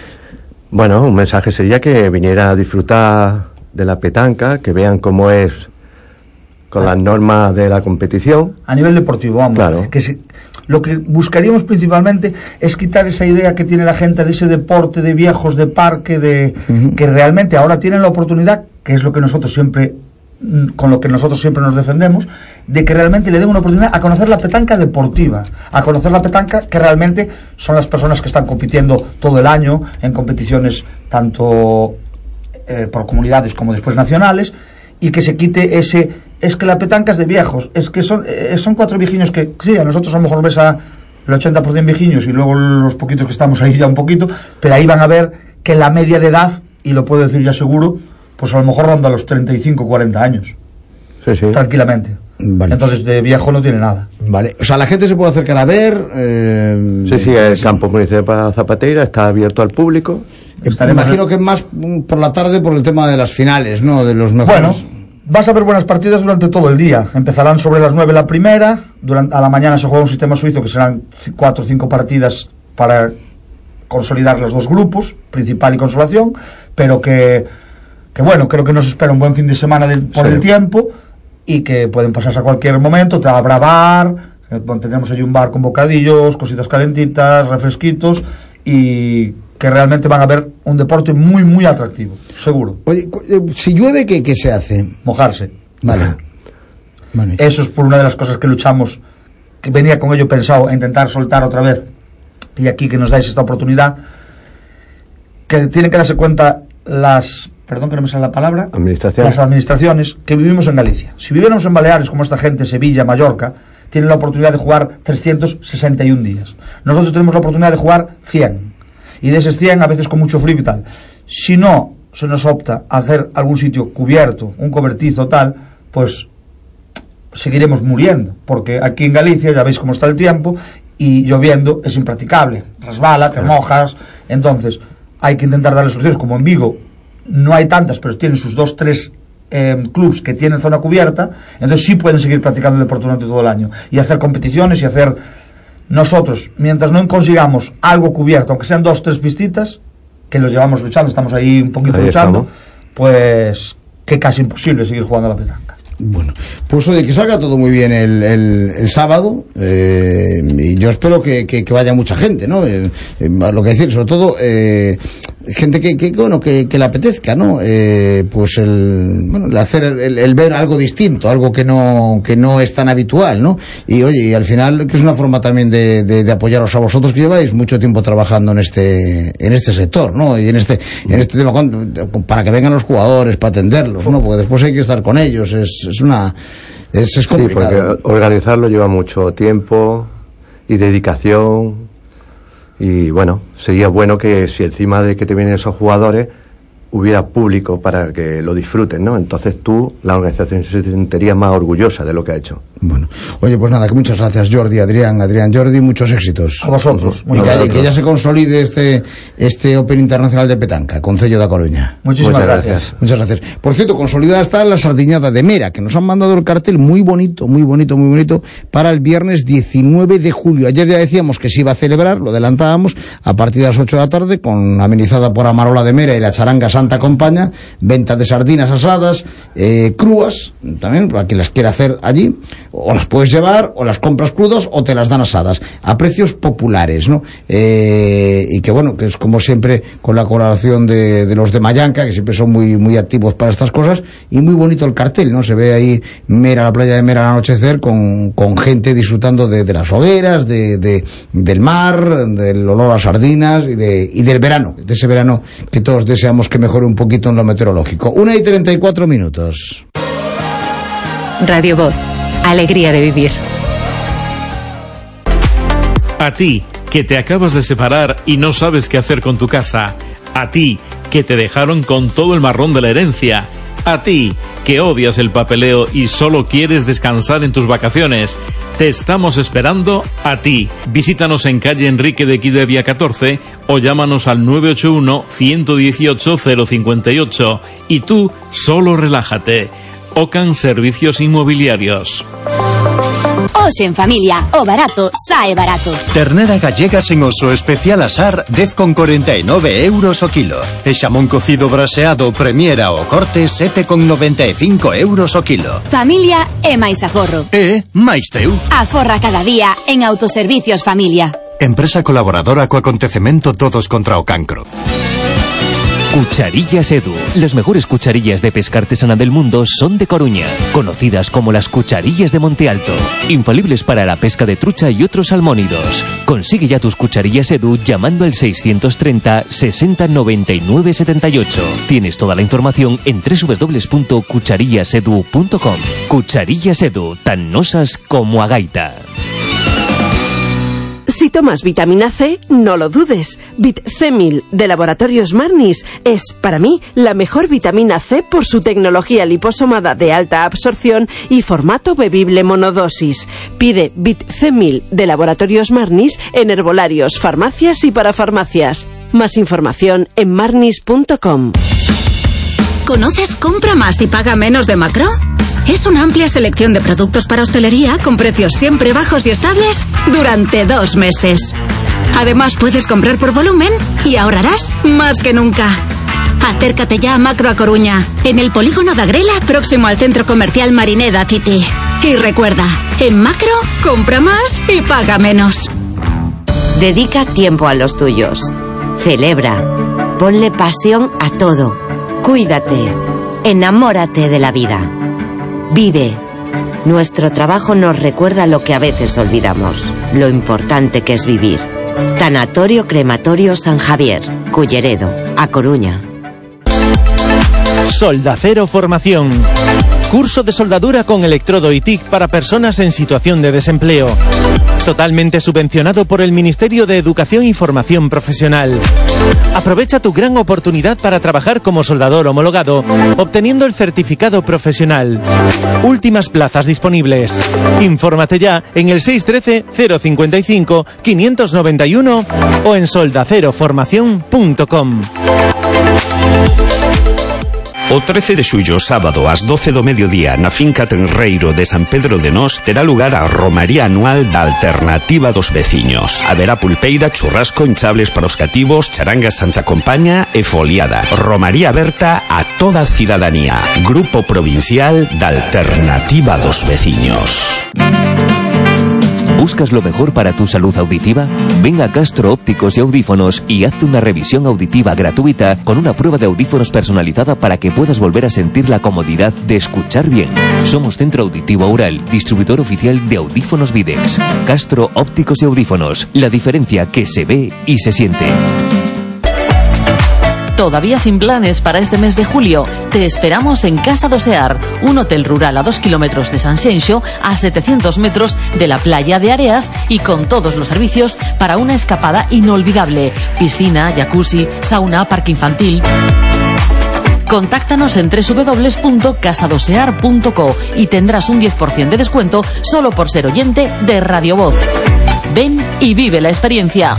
Bueno, un mensaje sería que viniera a disfrutar de la petanca, que vean cómo es con las normas de la competición. A nivel deportivo, vamos. Claro. Que se, lo que buscaríamos principalmente es quitar esa idea que tiene la gente de ese deporte de viejos, de parque, de uh-huh. que realmente ahora tienen la oportunidad, que es lo que nosotros siempre, con lo que nosotros siempre nos defendemos, de que realmente le den una oportunidad a conocer la petanca deportiva, a conocer la petanca que realmente son las personas que están compitiendo todo el año en competiciones tanto eh, por comunidades como después nacionales, y que se quite ese, es que la petanca es de viejos, es que son, eh, son cuatro viejiños que, sí, a nosotros a lo mejor ves a el ochenta por ciento viejiños y luego los poquitos que estamos ahí ya un poquito, pero ahí van a ver que la media de edad y lo puedo decir ya seguro, pues a lo mejor ronda los treinta y cinco, cuarenta años. Sí, sí. Tranquilamente. Vale. Entonces de viejo no tiene nada. Vale. O sea, la gente se puede acercar a ver. Eh, sí, sí, el campo municipal Zapateira está abierto al público. Estaremos... Imagino que más por la tarde por el tema de las finales, ¿no? De los mejores. Bueno, vas a ver buenas partidas durante todo el día. Empezarán sobre las nueve la primera. Durante, a la mañana se juega un sistema suizo que serán cuatro o cinco partidas para consolidar los dos grupos, principal y consolación. Pero que, que bueno, creo que nos espera un buen fin de semana de, por sí. el tiempo. Y que pueden pasarse a cualquier momento. Te habrá bar, tendremos allí un bar con bocadillos, cositas calentitas, refresquitos, y que realmente van a ver un deporte muy muy atractivo, seguro. Oye, si llueve, ¿qué, qué se hace? Mojarse. Vale. Vale. Eso es por una de las cosas que luchamos, que venía con ello pensado, a intentar soltar otra vez, y aquí que nos dais esta oportunidad, que tienen que darse cuenta las... perdón que no me sale la palabra, administraciones. las administraciones que vivimos en Galicia. Si viviéramos en Baleares, como esta gente, Sevilla, Mallorca, tienen la oportunidad de jugar trescientos sesenta y un días. Nosotros tenemos la oportunidad de jugar cien. Y de esos cien, a veces con mucho frío y tal. Si no se nos opta a hacer algún sitio cubierto, un cobertizo tal, pues seguiremos muriendo. Porque aquí en Galicia, ya veis cómo está el tiempo, y lloviendo es impracticable. Resbala, te mojas. Entonces, hay que intentar darle soluciones, como en Vigo. No hay tantas, pero tienen sus dos, tres eh, clubs que tienen zona cubierta, entonces sí pueden seguir practicando el deporte durante todo el año y hacer competiciones y hacer... Nosotros, mientras no consigamos algo cubierto, aunque sean dos, tres pistitas, que los llevamos luchando, estamos ahí un poquito ahí luchando, estamos. Pues que casi imposible seguir jugando a la petanca. Bueno, pues oye, que salga todo muy bien el, el, el sábado, eh, y yo espero que, que, que vaya mucha gente, ¿no? Eh, eh, lo que decir, sobre todo eh, gente que, que bueno que, que le apetezca, ¿no? Eh, pues el bueno el hacer el, el ver algo distinto, algo que no que no es tan habitual, ¿no? Y oye, y al final que es una forma también de, de, de apoyaros a vosotros que lleváis mucho tiempo trabajando en este en este sector, ¿no? Y en este en este tema para que vengan los jugadores, para atenderlos, ¿no? Porque después hay que estar con ellos, es es una es, es complicado. Sí, porque organizarlo lleva mucho tiempo y dedicación. Y bueno, sería bueno que si encima de que te vienen esos jugadores hubiera público para que lo disfruten, ¿no? Entonces tú, la organización, se sentiría más orgullosa de lo que ha hecho. Bueno, oye, pues nada, que muchas gracias, Jordi, Adrián, Adrián, Jordi, muchos éxitos. A vosotros. Y que, que ya se consolide este este Open Internacional de Petanca, Concello da Coruña. Muchísimas Muchas gracias. gracias. Muchas gracias. Por cierto, consolidada está la Sardiñada de Mera, que nos han mandado el cartel muy bonito, muy bonito, muy bonito, para el viernes diecinueve de julio. Ayer ya decíamos que se iba a celebrar, lo adelantábamos, a partir de las ocho de la tarde, con amenizada por Amarola de Mera y la charanga Santa Compaña, venta de sardinas asadas, eh, crúas, también, para quien las quiera hacer allí, o las puedes llevar, o las compras crudas, o te las dan asadas, a precios populares, ¿no? Eh, y que bueno, que es como siempre, con la colaboración de, de los de Mayanca, que siempre son muy, muy activos para estas cosas, y muy bonito el cartel, ¿no? Se ve ahí Mera, la playa de Mera al anochecer, con, con gente disfrutando de, de las hogueras, de, de, del mar, del olor a sardinas, y, de, y del verano, de ese verano que todos deseamos que mejore un poquito en lo meteorológico. Una y treinta y cuatro minutos. Radio Voz, alegría de vivir. A ti, que te acabas de separar y no sabes qué hacer con tu casa. A ti, que te dejaron con todo el marrón de la herencia. A ti, que odias el papeleo y solo quieres descansar en tus vacaciones. Te estamos esperando a ti. Visítanos en calle Enrique de Quidevia catorce o llámanos al nueve ocho uno, uno uno ocho, cero cinco ocho. Y tú, solo relájate. Ocan Servicios Inmobiliarios. Hoxe en familia, o barato sae barato. Ternera gallega sen oso especial asar dez con cuarenta y nueve euros o kilo. E xamón cocido braseado premiera o corte sete con noventa y cinco euros o kilo. Familia e máis aforro. E máis teu. Aforra cada día en Autoservicios Familia. Empresa colaboradora co acontecemento Todos contra o Cancro. Cucharillas Edu. Las mejores cucharillas de pesca artesana del mundo son de Coruña, conocidas como las cucharillas de Monte Alto, infalibles para la pesca de trucha y otros salmónidos. Consigue ya tus cucharillas Edu llamando al seiscientos treinta, sesenta, noventa y nueve, setenta y ocho. Tienes toda la información en doble u doble u doble u punto cucharillas edu punto com. Cucharillas Edu, tan nosas como a gaita. Si tomas vitamina C, no lo dudes. Vit C mil de Laboratorios Marnis es, para mí, la mejor vitamina C por su tecnología liposomada de alta absorción y formato bebible monodosis. Pide Vit C mil de Laboratorios Marnis en herbolarios, farmacias y parafarmacias. Más información en marnis punto com. ¿Conoces Compra Más y Paga Menos de Macro? Es una amplia selección de productos para hostelería con precios siempre bajos y estables durante dos meses. Además, puedes comprar por volumen y ahorrarás más que nunca. Acércate ya a Macro a Coruña, en el polígono de Agrela, próximo al centro comercial Marineda City. Y recuerda, en Macro, compra más y paga menos. Dedica tiempo a los tuyos. Celebra. Ponle pasión a todo. Cuídate. Enamórate de la vida. Vive. Nuestro trabajo nos recuerda lo que a veces olvidamos, lo importante que es vivir. Tanatorio Crematorio San Javier, Culleredo, A Coruña. Soldacero Formación. Curso de soldadura con electrodo y T I C para personas en situación de desempleo. Totalmente subvencionado por el Ministerio de Educación y Formación Profesional. Aprovecha tu gran oportunidad para trabajar como soldador homologado, obteniendo el certificado profesional. Últimas plazas disponibles. Infórmate ya en el seis uno tres, cero cinco cinco, cinco nueve uno o en soldaceroformación punto com. O trece de xullo, sábado, ás doce do mediodía, na finca Tenreiro de San Pedro de Nós, terá lugar a Romaría Anual da Alternativa dos Veciños. Haberá pulpeira, churrasco, hinchables para os cativos, charanga Santa Compaña e foliada. Romaría aberta a toda a cidadanía. Grupo Provincial da Alternativa dos Veciños. ¿Buscas lo mejor para tu salud auditiva? Ven a Castro Ópticos y Audífonos y hazte una revisión auditiva gratuita con una prueba de audífonos personalizada para que puedas volver a sentir la comodidad de escuchar bien. Somos Centro Auditivo Aural, distribuidor oficial de audífonos Videx. Castro Ópticos y Audífonos, la diferencia que se ve y se siente. ¿Todavía sin planes para este mes de julio? Te esperamos en Casa do Sear, un hotel rural a dos kilómetros de Sanxenxo, a setecientos metros de la playa de Areas y con todos los servicios para una escapada inolvidable. Piscina, jacuzzi, sauna, parque infantil. Contáctanos en doble u doble u doble u punto casa do sear punto co y tendrás un diez por ciento de descuento solo por ser oyente de Radio Voz. Ven y vive la experiencia.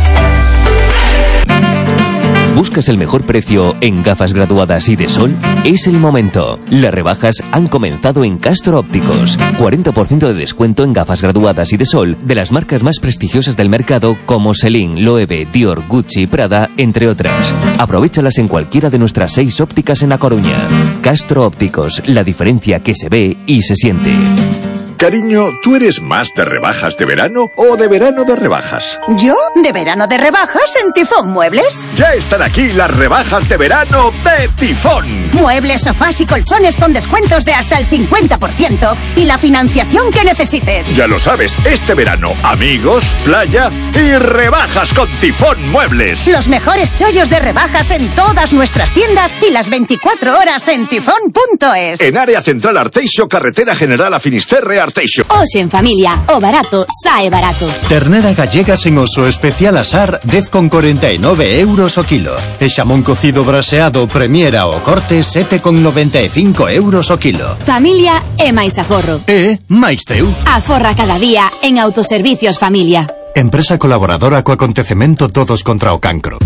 ¿Buscas el mejor precio en gafas graduadas y de sol? Es el momento. Las rebajas han comenzado en Castro Ópticos. cuarenta por ciento de descuento en gafas graduadas y de sol de las marcas más prestigiosas del mercado como Celine, Loewe, Dior, Gucci, Prada, entre otras. Aprovéchalas en cualquiera de nuestras seis ópticas en A Coruña. Castro Ópticos, la diferencia que se ve y se siente. Cariño, ¿tú eres más de rebajas de verano o de verano de rebajas? Yo, de verano de rebajas en Tifón Muebles. Ya están aquí las rebajas de verano de Tifón. Muebles, sofás y colchones con descuentos de hasta el cincuenta por ciento y la financiación que necesites. Ya lo sabes, este verano, amigos, playa y rebajas con Tifón Muebles. Los mejores chollos de rebajas en todas nuestras tiendas y las veinticuatro horas en tifón punto es. En área central Arteixo, carretera general a Finisterre, Arteixo. Os en familia, o barato, sae barato. Ternera gallega sen oso especial asar, dez con cuarenta y nueve euros o kilo. E xamón cocido braseado premiera o corte, sete con noventa y cinco euros o kilo. Familia e máis aforro. E máis teu. Aforra cada día en Autoservicios Familia. Empresa colaboradora co acontecemento Todos contra o Cancro.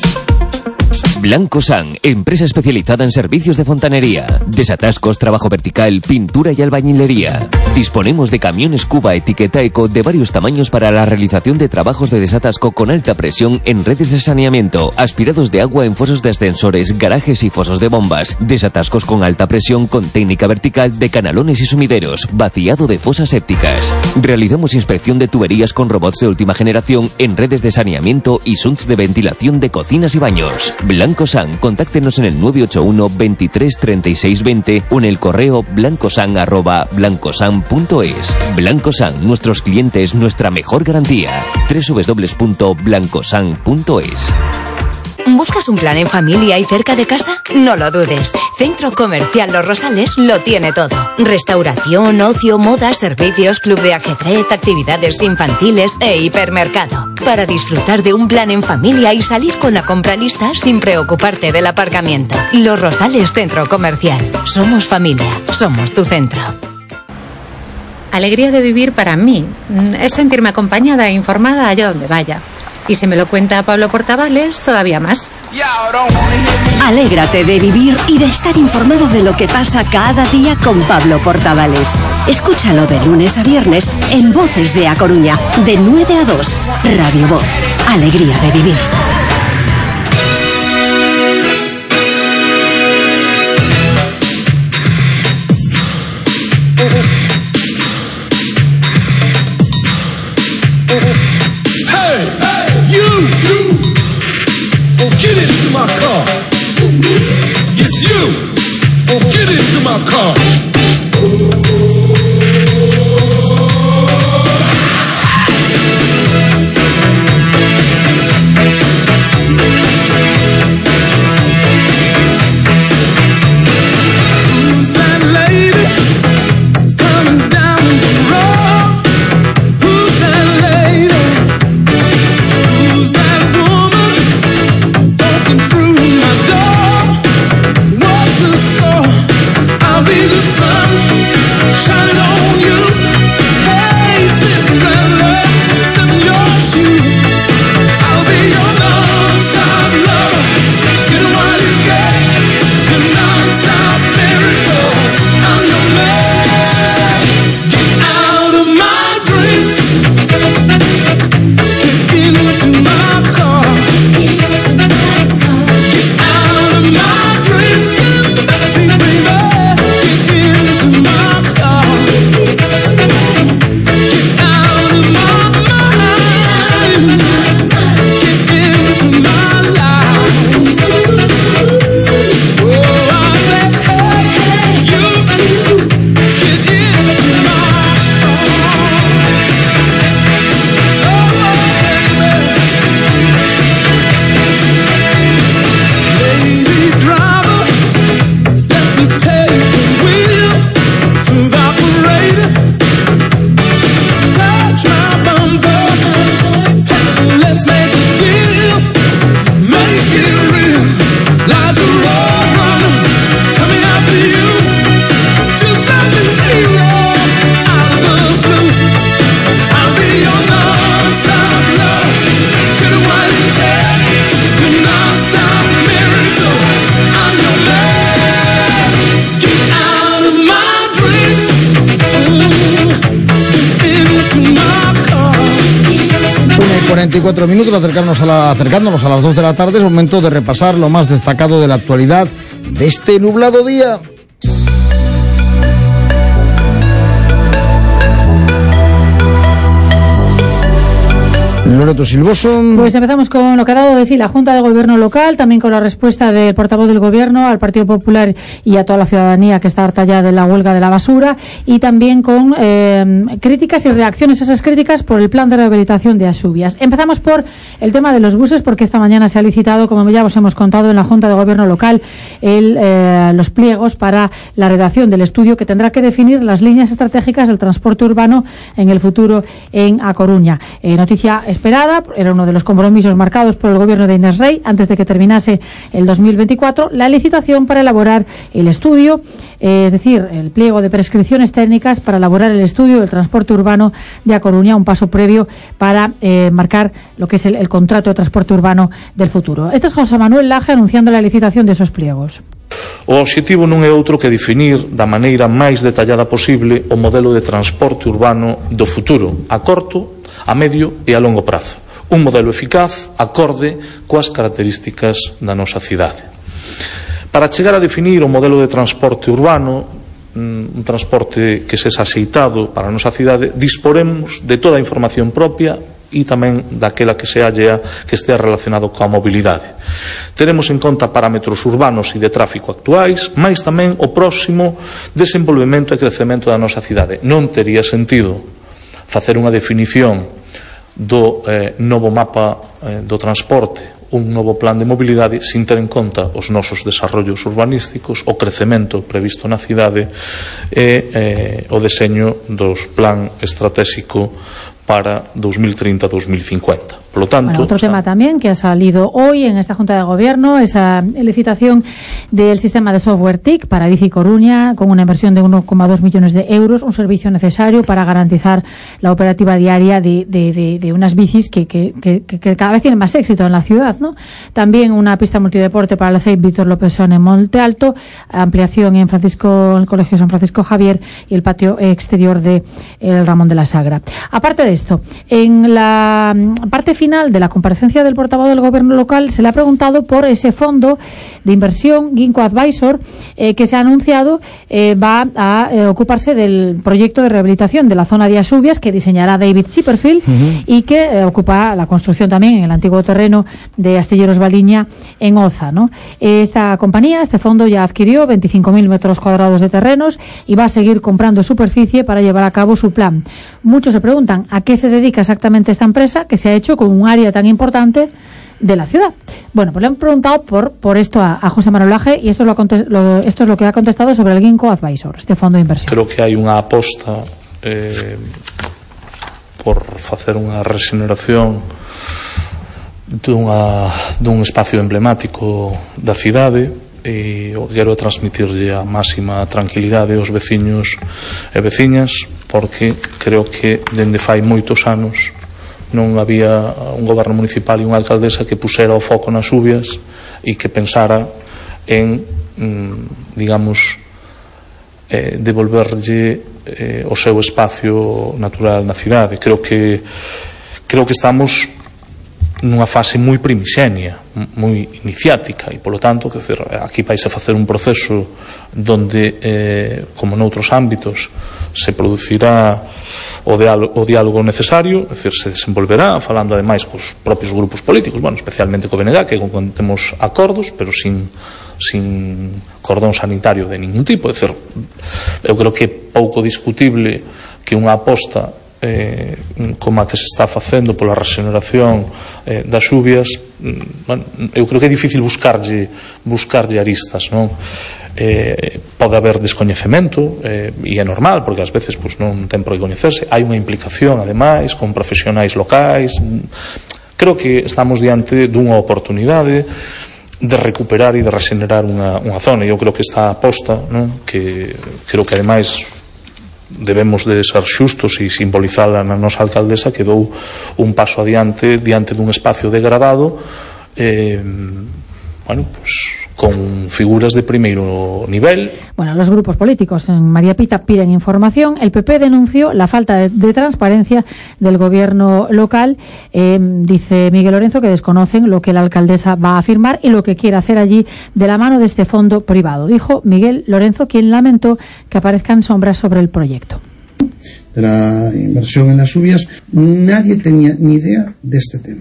Blanco San, empresa especializada en servicios de fontanería, desatascos, trabajo vertical, pintura y albañilería. Disponemos de camiones Cuba etiqueta eco de varios tamaños para la realización de trabajos de desatasco con alta presión en redes de saneamiento, aspirados de agua en fosos de ascensores, garajes y fosos de bombas, desatascos con alta presión con técnica vertical de canalones y sumideros, vaciado de fosas sépticas. Realizamos inspección de tuberías con robots de última generación en redes de saneamiento y sunts de ventilación de cocinas y baños. Blanco San, contáctenos en el nueve ocho uno, veintitrés, treinta y seis, veinte o en el correo blancosan arroba blancosan punto es. Blanco San, nuestros clientes, nuestra mejor garantía. doble u doble u doble u punto blancosan punto es. ¿Buscas un plan en familia y cerca de casa? No lo dudes. Centro Comercial Los Rosales lo tiene todo. Restauración, ocio, moda, servicios, club de ajedrez, actividades infantiles e hipermercado. Para disfrutar de un plan en familia y salir con la compra lista sin preocuparte del aparcamiento. Los Rosales Centro Comercial. Somos familia. Somos tu centro. Alegría de vivir para mí es sentirme acompañada e informada allá donde vaya. Y si me lo cuenta Pablo Portavales, todavía más. Alégrate de vivir y de estar informado de lo que pasa cada día con Pablo Portavales. Escúchalo de lunes a viernes en Voces de A Coruña, de nueve a dos. Radio Voz. Alegría de vivir. Get into my car. Yes, you. Get into my car. Who's that lady coming down the road? Who's that lady? Who's that woman walking through my door? What's the score? I'll be the sun shining on you. Hey, Cinderella, step in your shoe. I'll be your non-stop lover. Get it while you can. Your non-stop miracle. I'm your man. Get out of my dreams. Get into my car. Get out of my dreams. See, baby, get into my car. Get out of my mind. Get into my life. Oh, I said, hey, you, get into my car. Lady driver, let me take the wheel to the operator. Touch my bumper, let's make a deal. Make it real, like a road runner coming after you, just like a hero out of the blue. I'll be your non-stop love. Get it while you can. Your non-stop miracle. I'm your man. Get out of my dreams. Ooh, get into my car. Una y cuarenta y cuatro minutos, acercarnos a la, acercándonos a las dos de la tarde, es momento de repasar lo más destacado de la actualidad de este nublado día. Loreto Silvoso. Pues empezamos con lo que ha dado de sí la Junta de Gobierno local, también con la respuesta del portavoz del Gobierno al Partido Popular y a toda la ciudadanía que está harta ya de la huelga de la basura, y también con eh, críticas y reacciones a esas críticas por el plan de rehabilitación de Asubias. Empezamos por el tema de los buses, porque esta mañana se ha licitado, como ya os hemos contado, en la Junta de Gobierno local el, eh, los pliegos para la redacción del estudio que tendrá que definir las líneas estratégicas del transporte urbano en el futuro en A Coruña. Eh, noticia esperada, era uno de los compromisos marcados por el Gobierno de Inés Rey antes de que terminase el dos mil veinticuatro, la licitación para elaborar el estudio, eh, es decir, el pliego de prescripciones técnicas para elaborar el estudio del transporte urbano de A Coruña, un paso previo para eh, marcar lo que es el, el contrato de transporte urbano del futuro. Este es José Manuel Laje anunciando la licitación de esos pliegos. O obxectivo non é outro que definir da maneira máis detallada posible o modelo de transporte urbano do futuro, a corto, a medio e a longo prazo. Un modelo eficaz, acorde coas características da nosa cidade. Para chegar a definir o modelo de transporte urbano, un transporte que sexa axeitado para a nosa cidade, disporemos de toda a información propia e tamén daquela que se allea que estea relacionado coa mobilidade. Teremos en conta parámetros urbanos e de tráfico actuais, mais tamén o próximo desenvolvemento e crecemento da nosa cidade. Non tería sentido facer unha definición do eh, novo mapa eh, do transporte un novo plan de mobilidade sin ter en conta os nosos desarrollos urbanísticos, o crecemento previsto na cidade e eh, o deseño dos plan estratégico para dos mil treinta a dos mil cincuenta. Por lo tanto, bueno, otro está... tema también que ha salido hoy en esta Junta de Gobierno, esa licitación del sistema de software T I C para Bici Coruña, con una inversión de uno coma dos millones de euros, un servicio necesario para garantizar la operativa diaria de, de, de, de unas bicis que, que, que, que cada vez tienen más éxito en la ciudad, ¿no? También una pista multideporte para la C E I Víctor López en Monte Alto, ampliación en Francisco, en el Colegio San Francisco Javier y el patio exterior de el Ramón de la Sagra. Aparte de esto, en la parte final de la comparecencia del portavoz del gobierno local se le ha preguntado por ese fondo de inversión Ginkgo Advisor eh, que se ha anunciado eh, va a eh, ocuparse del proyecto de rehabilitación de la zona de Asubias que diseñará David Chipperfield uh-huh. y que eh, ocupa la construcción también en el antiguo terreno de Astilleros Valiña en Oza, ¿no? Esta compañía, este fondo ya adquirió veinticinco mil metros cuadrados de terrenos y va a seguir comprando superficie para llevar a cabo su plan. Muchos se preguntan a qué se dedica exactamente esta empresa que se ha hecho con un área tan importante de la ciudad. Bueno, pues le han preguntado por, por esto a, a José Manuel Laje y esto es lo, lo, esto es lo que ha contestado sobre el Ginkgo Advisor, este fondo de inversión. Creo que hai unha aposta eh, por facer unha rexeneración dunha, dun espacio emblemático da cidade e quero transmitirlle a máxima tranquilidade aos veciños e veciñas porque creo que dende fai moitos anos non había un goberno municipal e unha alcaldesa que pusera o foco nas Subias e que pensara en, digamos, eh, devolverlle eh, o seu espacio natural na cidade. Creo que creo que estamos nunha fase moi primixenia, moi iniciática e, polo tanto, que decir, aquí vais a facer un proceso donde, eh, como noutros ámbitos, se producirá o diálogo, o diálogo necesario, é dicir, se desenvolverá falando ademais cos propios grupos políticos, bueno, especialmente co B N G, que temos acordos, pero sin sin cordón sanitario de ningún tipo. É dicir, eu creo que é pouco discutible que unha aposta eh, como a que se está facendo pola rexeneración eh, das Subias, bueno, eu creo que é difícil buscarlle buscarlle aristas, non? Eh, pode haber descoñecemento eh, e é normal, porque ás veces pues, non ten por que coñecerse, hai unha implicación ademais con profesionais locais. Creo que estamos diante dunha oportunidade de recuperar e de rexenerar unha, unha zona e eu creo que esta aposta, non? Que creo que ademais debemos de ser xustos e simbolizala na nosa alcaldesa, que dou un paso adiante diante dun espacio degradado eh, bueno, pues con figuras de primeiro nivel. Bueno, los grupos políticos en María Pita piden información. El P P denunció la falta de, de transparencia del gobierno local. Eh, dice Miguel Lorenzo que desconocen lo que la alcaldesa va a firmar y lo que quiere hacer allí de la mano de este fondo privado. Dijo Miguel Lorenzo, quien lamentó que aparezcan sombras sobre el proyecto. De la inversión en las Subias, nadie tenía ni idea de este tema.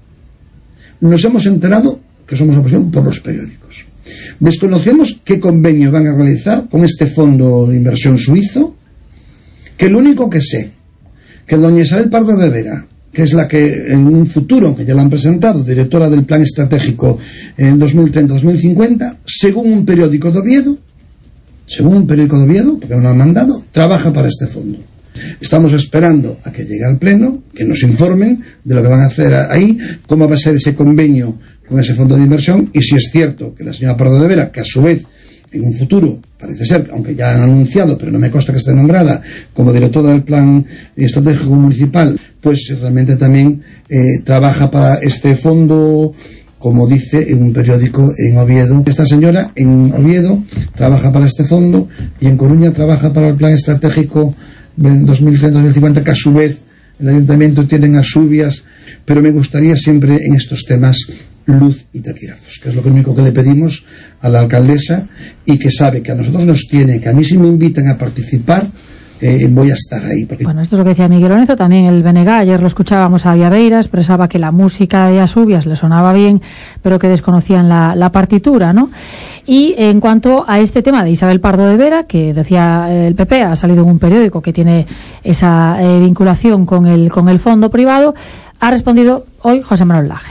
Nos hemos enterado que somos oposición por los periódicos. Desconocemos qué convenio van a realizar con este fondo de inversión suizo, que lo único que sé, que doña Isabel Pardo de Vera, que es la que en un futuro, que ya la han presentado, directora del plan estratégico en dos mil treinta a dos mil cincuenta, según un periódico de Oviedo, según un periódico de Oviedo, porque me lo han mandado, trabaja para este fondo. Estamos esperando a que llegue al pleno, que nos informen de lo que van a hacer ahí, cómo va a ser ese convenio con ese fondo de inversión, y si es cierto que la señora Pardo de Vera, que a su vez en un futuro parece ser, aunque ya han anunciado, pero no me consta que esté nombrada como directora del plan estratégico municipal, pues realmente también eh, trabaja para este fondo, como dice en un periódico en Oviedo. Esta señora en Oviedo trabaja para este fondo y en Coruña trabaja para el plan estratégico dos mil treinta a dos mil cincuenta, que a su vez el ayuntamiento tiene en Asubias. Pero me gustaría siempre en estos temas luz y taquígrafos, que es lo único que le pedimos a la alcaldesa, y que sabe que a nosotros nos tiene, que a mí si me invitan a participar eh, voy a estar ahí. Porque... Bueno, esto es lo que decía Miguel Lorenzo, también el B N G, ayer lo escuchábamos a Viadeira, expresaba que la música de Asubias le sonaba bien, pero que desconocían la, la partitura, ¿no? Y en cuanto a este tema de Isabel Pardo de Vera, que decía el P P, ha salido en un periódico que tiene esa eh, vinculación con el, con el fondo privado, ha respondido hoy José Manuel Laje.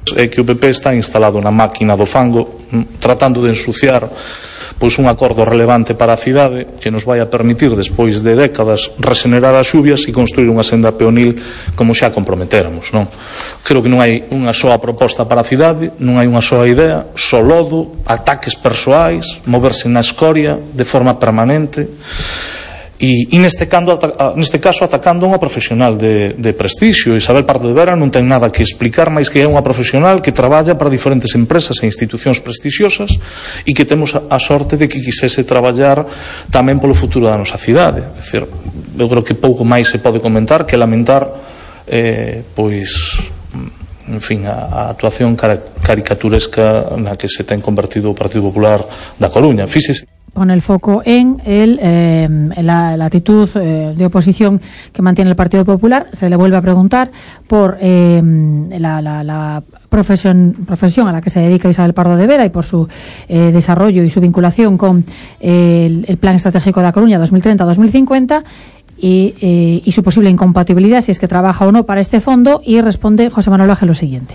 É que o P P está instalado na máquina do fango, tratando de ensuciar pois un acordo relevante para a cidade que nos vai a permitir, despois de décadas, regenerar as xuvias e construir unha senda peonil como xa comprometéramos, non? Creo que non hai unha soa proposta para a cidade, non hai unha soa idea, só lodo, ataques persoais, moverse na escoria de forma permanente. E, e neste, cando, neste caso atacando a unha profesional de, de prestixio. Isabel Pardo de Vera non ten nada que explicar máis que é unha profesional que traballa para diferentes empresas e institucións prestixiosas e que temos a, a sorte de que quisese traballar tamén polo futuro da nosa cidade. É dicir, eu creo que pouco máis se pode comentar que lamentar eh, pois en fin, a, a actuación caricaturesca na que se ten convertido o Partido Popular da Coruña. Fíxese. Pone el foco en, el, eh, en la, la actitud eh, de oposición que mantiene el Partido Popular. Se le vuelve a preguntar por eh, la, la, la profesión, profesión a la que se dedica Isabel Pardo de Vera y por su eh, desarrollo y su vinculación con eh, el, el Plan Estratégico de La Coruña dos mil treinta a dos mil cincuenta y, eh, y su posible incompatibilidad, si es que trabaja o no para este fondo, y responde José Manuel Laje lo siguiente.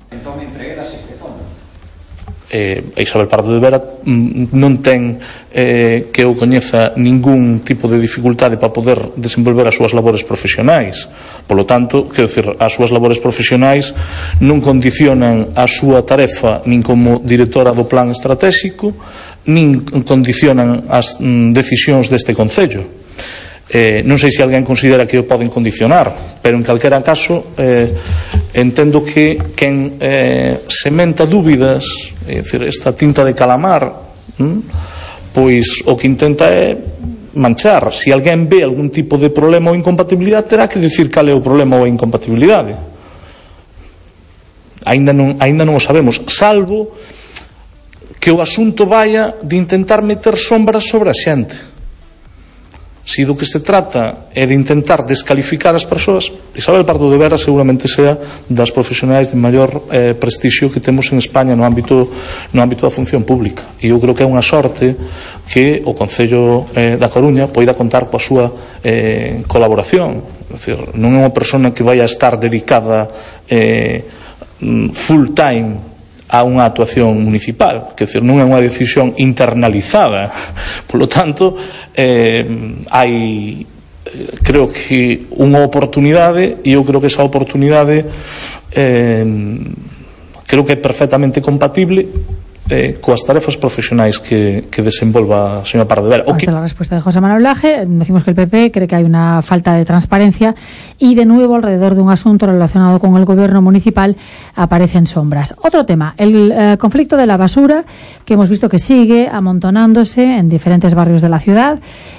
Eh, Isabel Pardo de Vera non ten eh, que eu coñeza ningún tipo de dificultade para poder desenvolver as súas labores profesionais. Polo tanto, quero dicir, as súas labores profesionais non condicionan a súa tarefa nin como directora do plan estratégico, nin condicionan as mm, decisións deste Concello. Eh, non sei se alguén considera que o poden condicionar, pero en calquera caso eh, entendo que quen eh, sementa dúbidas, é dicir, esta tinta de calamar, hm, pois o que intenta é manchar. Se alguén ve algún tipo de problema ou incompatibilidade, terá que dicir cal é o problema ou a incompatibilidade. Ainda non, ainda non o sabemos, salvo que o asunto vaya de intentar meter sombras sobre a xente. Si do que se trata é de intentar descalificar as persoas, Isabel Pardo de Vera seguramente sea das profesionais de maior eh, prestixio que temos en España no ámbito, no ámbito da función pública. E eu creo que é unha sorte que o Concello eh, da Coruña poida contar coa súa eh, colaboración. É dicir, non é unha persona que vai a estar dedicada eh, full time a unha actuación municipal, que decir, non é unha decisión internalizada. Por lo tanto, eh, hai, creo que unha oportunidade, e eu creo que esa oportunidade eh, creo que é perfectamente compatible eh, coas tarefas profesionais que, que desenvolva a señora Pardo de Vera. Ante la respuesta de José Manuel Laje, decimos que el P P cree que hay una falta de transparencia y de nuevo alrededor de un asunto relacionado con el gobierno municipal aparecen sombras. Otro tema, el eh, conflicto de la basura, que hemos visto que sigue amontonándose en diferentes barrios de la ciudad.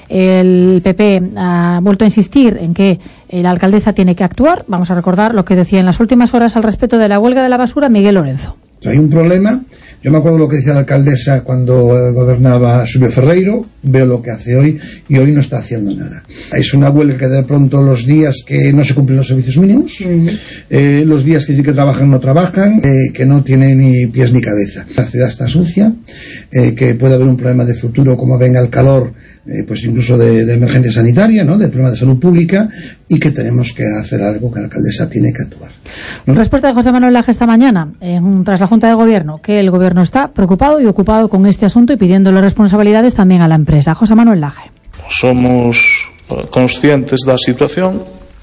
El P P ha vuelto a insistir en que la alcaldesa tiene que actuar. Vamos a recordar lo que decía en las últimas horas al respecto de la huelga de la basura Miguel Lorenzo. Hay un problema. Yo me acuerdo lo que decía la alcaldesa cuando eh, gobernaba Silvio Ferreiro, veo lo que hace hoy y hoy no está haciendo nada. Es una huelga que de pronto los días que no se cumplen los servicios mínimos, uh-huh. eh, los días que, que trabajan no trabajan, eh, que no tiene ni pies ni cabeza. La ciudad está sucia, eh, que puede haber un problema de futuro como venga el calor, eh, pues incluso de, de emergencia sanitaria, ¿no? Del problema de salud pública, y que tenemos que hacer algo, que la alcaldesa tiene que actuar, ¿no? Respuesta de José Manuel Laje esta mañana en, tras la Junta de Gobierno, que el Gobierno está preocupado y ocupado con este asunto y pidiéndole responsabilidades también a la empresa. José Manuel Laje. Somos conscientes da situación.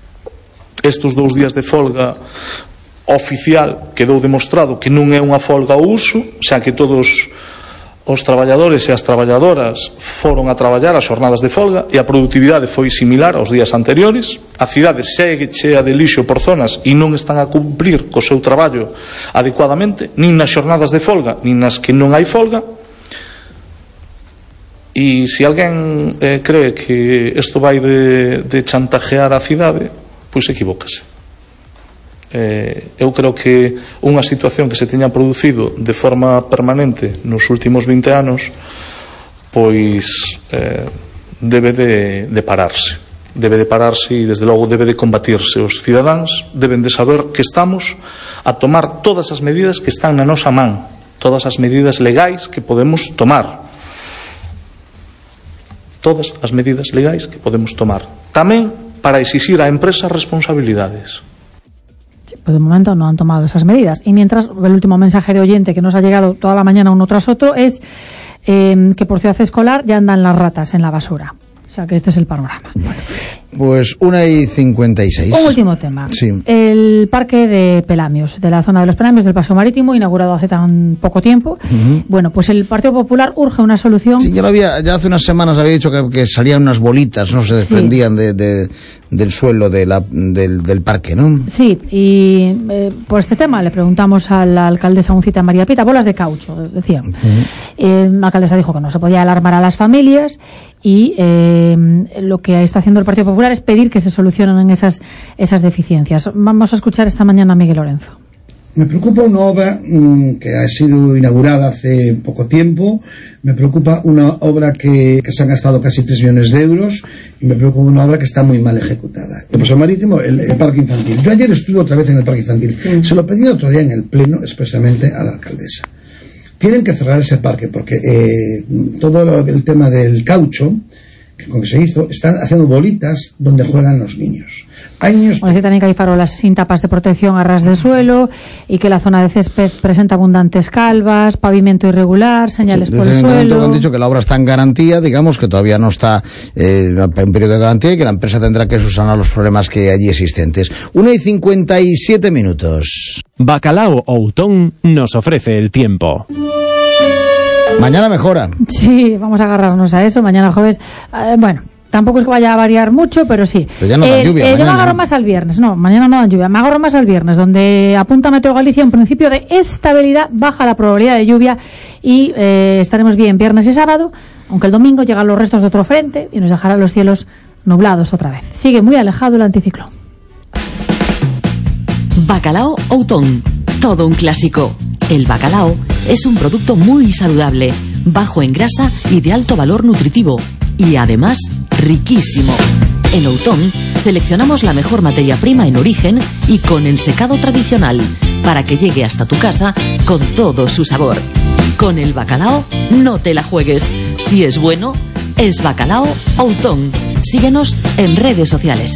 Estos dous días de folga oficial quedou demostrado que non é unha folga ao uso, xa que todos os traballadores e as traballadoras foron a traballar as xornadas de folga e a produtividade foi similar aos días anteriores. A cidade segue chea de lixo por zonas e non están a cumprir co seu traballo adecuadamente, nin nas xornadas de folga nin nas que non hai folga. E se alguén eh, cree que isto vai de, de chantajear a cidade, pois equivócase. Eh, eu creo que unha situación que se teña producido de forma permanente nos últimos vinte anos pois eh, debe de, de pararse debe de pararse e desde logo debe de combatirse. Os cidadáns deben de saber que estamos a tomar todas as medidas que están na nosa man, todas as medidas legais que podemos tomar, todas as medidas legais que podemos tomar, tamén para exixir á empresa responsabilidades. pues de momento no han tomado esas medidas. Y mientras, el último mensaje de oyente que nos ha llegado toda la mañana uno tras otro es eh, que por Ciudad Escolar ya andan las ratas en la basura. O sea que este es el panorama. Pues una y cincuenta y seis. Un último tema. Sí. El parque de Pelamios, de la zona de los Pelamios del Paseo Marítimo, inaugurado hace tan poco tiempo. Uh-huh. Bueno, pues el Partido Popular urge una solución. Sí, ya lo había, ya hace unas semanas había dicho que, que salían unas bolitas, no se desprendían sí. de, de, del suelo de la, del, del parque, ¿no? Sí, y eh, por este tema le preguntamos a la alcaldesa Uncita María Pita, bolas de caucho, decían. Uh-huh. eh, la alcaldesa dijo que no se podía alarmar a las familias y eh, lo que está haciendo el Partido Popular es pedir que se solucionen esas, esas deficiencias. Vamos a escuchar esta mañana a Miguel Lorenzo. Me preocupa una obra mmm, que ha sido inaugurada hace poco tiempo, me preocupa una obra que, que se han gastado casi tres millones de euros y me preocupa una obra que está muy mal ejecutada. El Paseo Marítimo, el, el parque infantil. Yo ayer estuve otra vez en el parque infantil. Mm. Se lo pedí otro día en el pleno expresamente a la alcaldesa. Tienen que cerrar ese parque porque eh, todo lo, el tema del caucho que con que se hizo, están haciendo bolitas donde juegan los niños. Hay niños... Bueno, dice también que hay farolas sin tapas de protección a ras de suelo y que la zona de césped presenta abundantes calvas, pavimento irregular, señales sí, por el suelo. Han dicho que la obra está en garantía, digamos que todavía no está eh, en periodo de garantía y que la empresa tendrá que subsanar los problemas que hay allí existentes. Una y cincuenta y siete minutos. Bacalao Outón nos ofrece el tiempo. Mañana mejora. Sí, vamos a agarrarnos a eso. Mañana jueves, eh, bueno, tampoco es que vaya a variar mucho, pero sí. Pero ya no dan eh, lluvia. Eh, yo me agarro más al viernes. No, mañana no dan lluvia. Me agarro más al viernes, donde apunta Meteo Galicia un principio de estabilidad, baja la probabilidad de lluvia y eh, estaremos bien viernes y sábado, aunque el domingo llegan los restos de otro frente y nos dejará los cielos nublados otra vez. Sigue muy alejado el anticiclón. Bacalao Outón, todo un clásico. El bacalao es un producto muy saludable, bajo en grasa y de alto valor nutritivo, y además riquísimo. En Outón seleccionamos la mejor materia prima en origen y con ensecado tradicional, para que llegue hasta tu casa con todo su sabor. Con el bacalao no te la juegues. Si es bueno, es Bacalao Outón. Síguenos en redes sociales.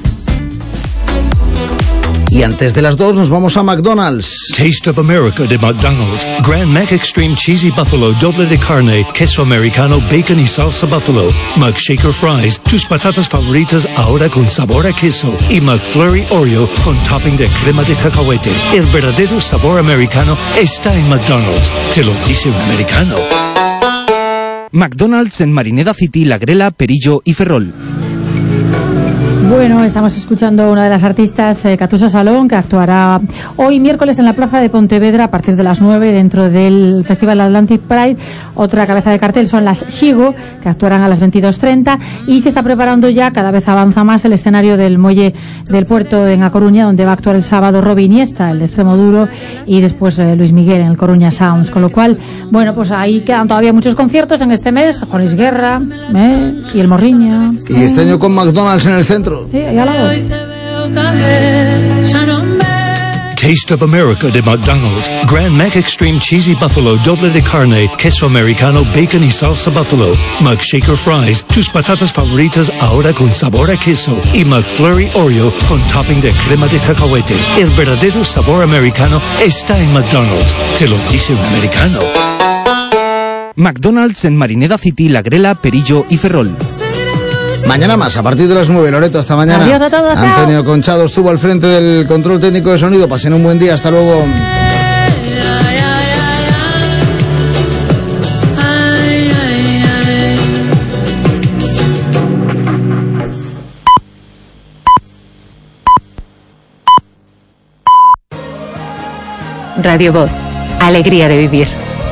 Y antes de las dos nos vamos a McDonald's. Taste of America de McDonald's. Grand Mac Extreme Cheesy Buffalo, doble de carne, queso americano, bacon y salsa buffalo. McShaker Fries, tus patatas favoritas ahora con sabor a queso. Y McFlurry Oreo con topping de crema de cacahuete. El verdadero sabor americano está en McDonald's. Te lo dice un americano. McDonald's en Marineda City, La Grela, Perillo y Ferrol. Bueno, estamos escuchando a una de las artistas, eh, Catusa Salón, que actuará hoy miércoles en la Plaza de Pontevedra a partir de las nueve dentro del Festival Atlantic Pride. Otra cabeza de cartel son las Shigo, que actuarán a las veintidós treinta, y se está preparando ya, cada vez avanza más, el escenario del Muelle del Puerto en A Coruña, donde va a actuar el sábado Robi Iniesta, el de Extremo Duro, y después eh, Luis Miguel en el Coruña Sounds. Con lo cual, bueno, pues ahí quedan todavía muchos conciertos en este mes, Juan Luis Guerra, ¿eh? y el Morriña. Y este año con McDonald's en el centro. Sí, ahí al lado. Taste of America de McDonald's. Grand Mac Extreme Cheesy Buffalo, doble de carne, queso americano, bacon y salsa buffalo. McShaker Fries, tus patatas favoritas ahora con sabor a queso. Y McFlurry Oreo con topping de crema de cacahuete. El verdadero sabor americano está en McDonald's. Te lo dice un americano. McDonald's en Marineda City, La Grela, Perillo y Ferrol. Mañana más, a partir de las nueve. Loreto, hasta mañana. Adiós a todos. Antonio chao. Conchado estuvo al frente del control técnico de sonido. Pasen un buen día. Hasta luego. Radio Voz, alegría de vivir.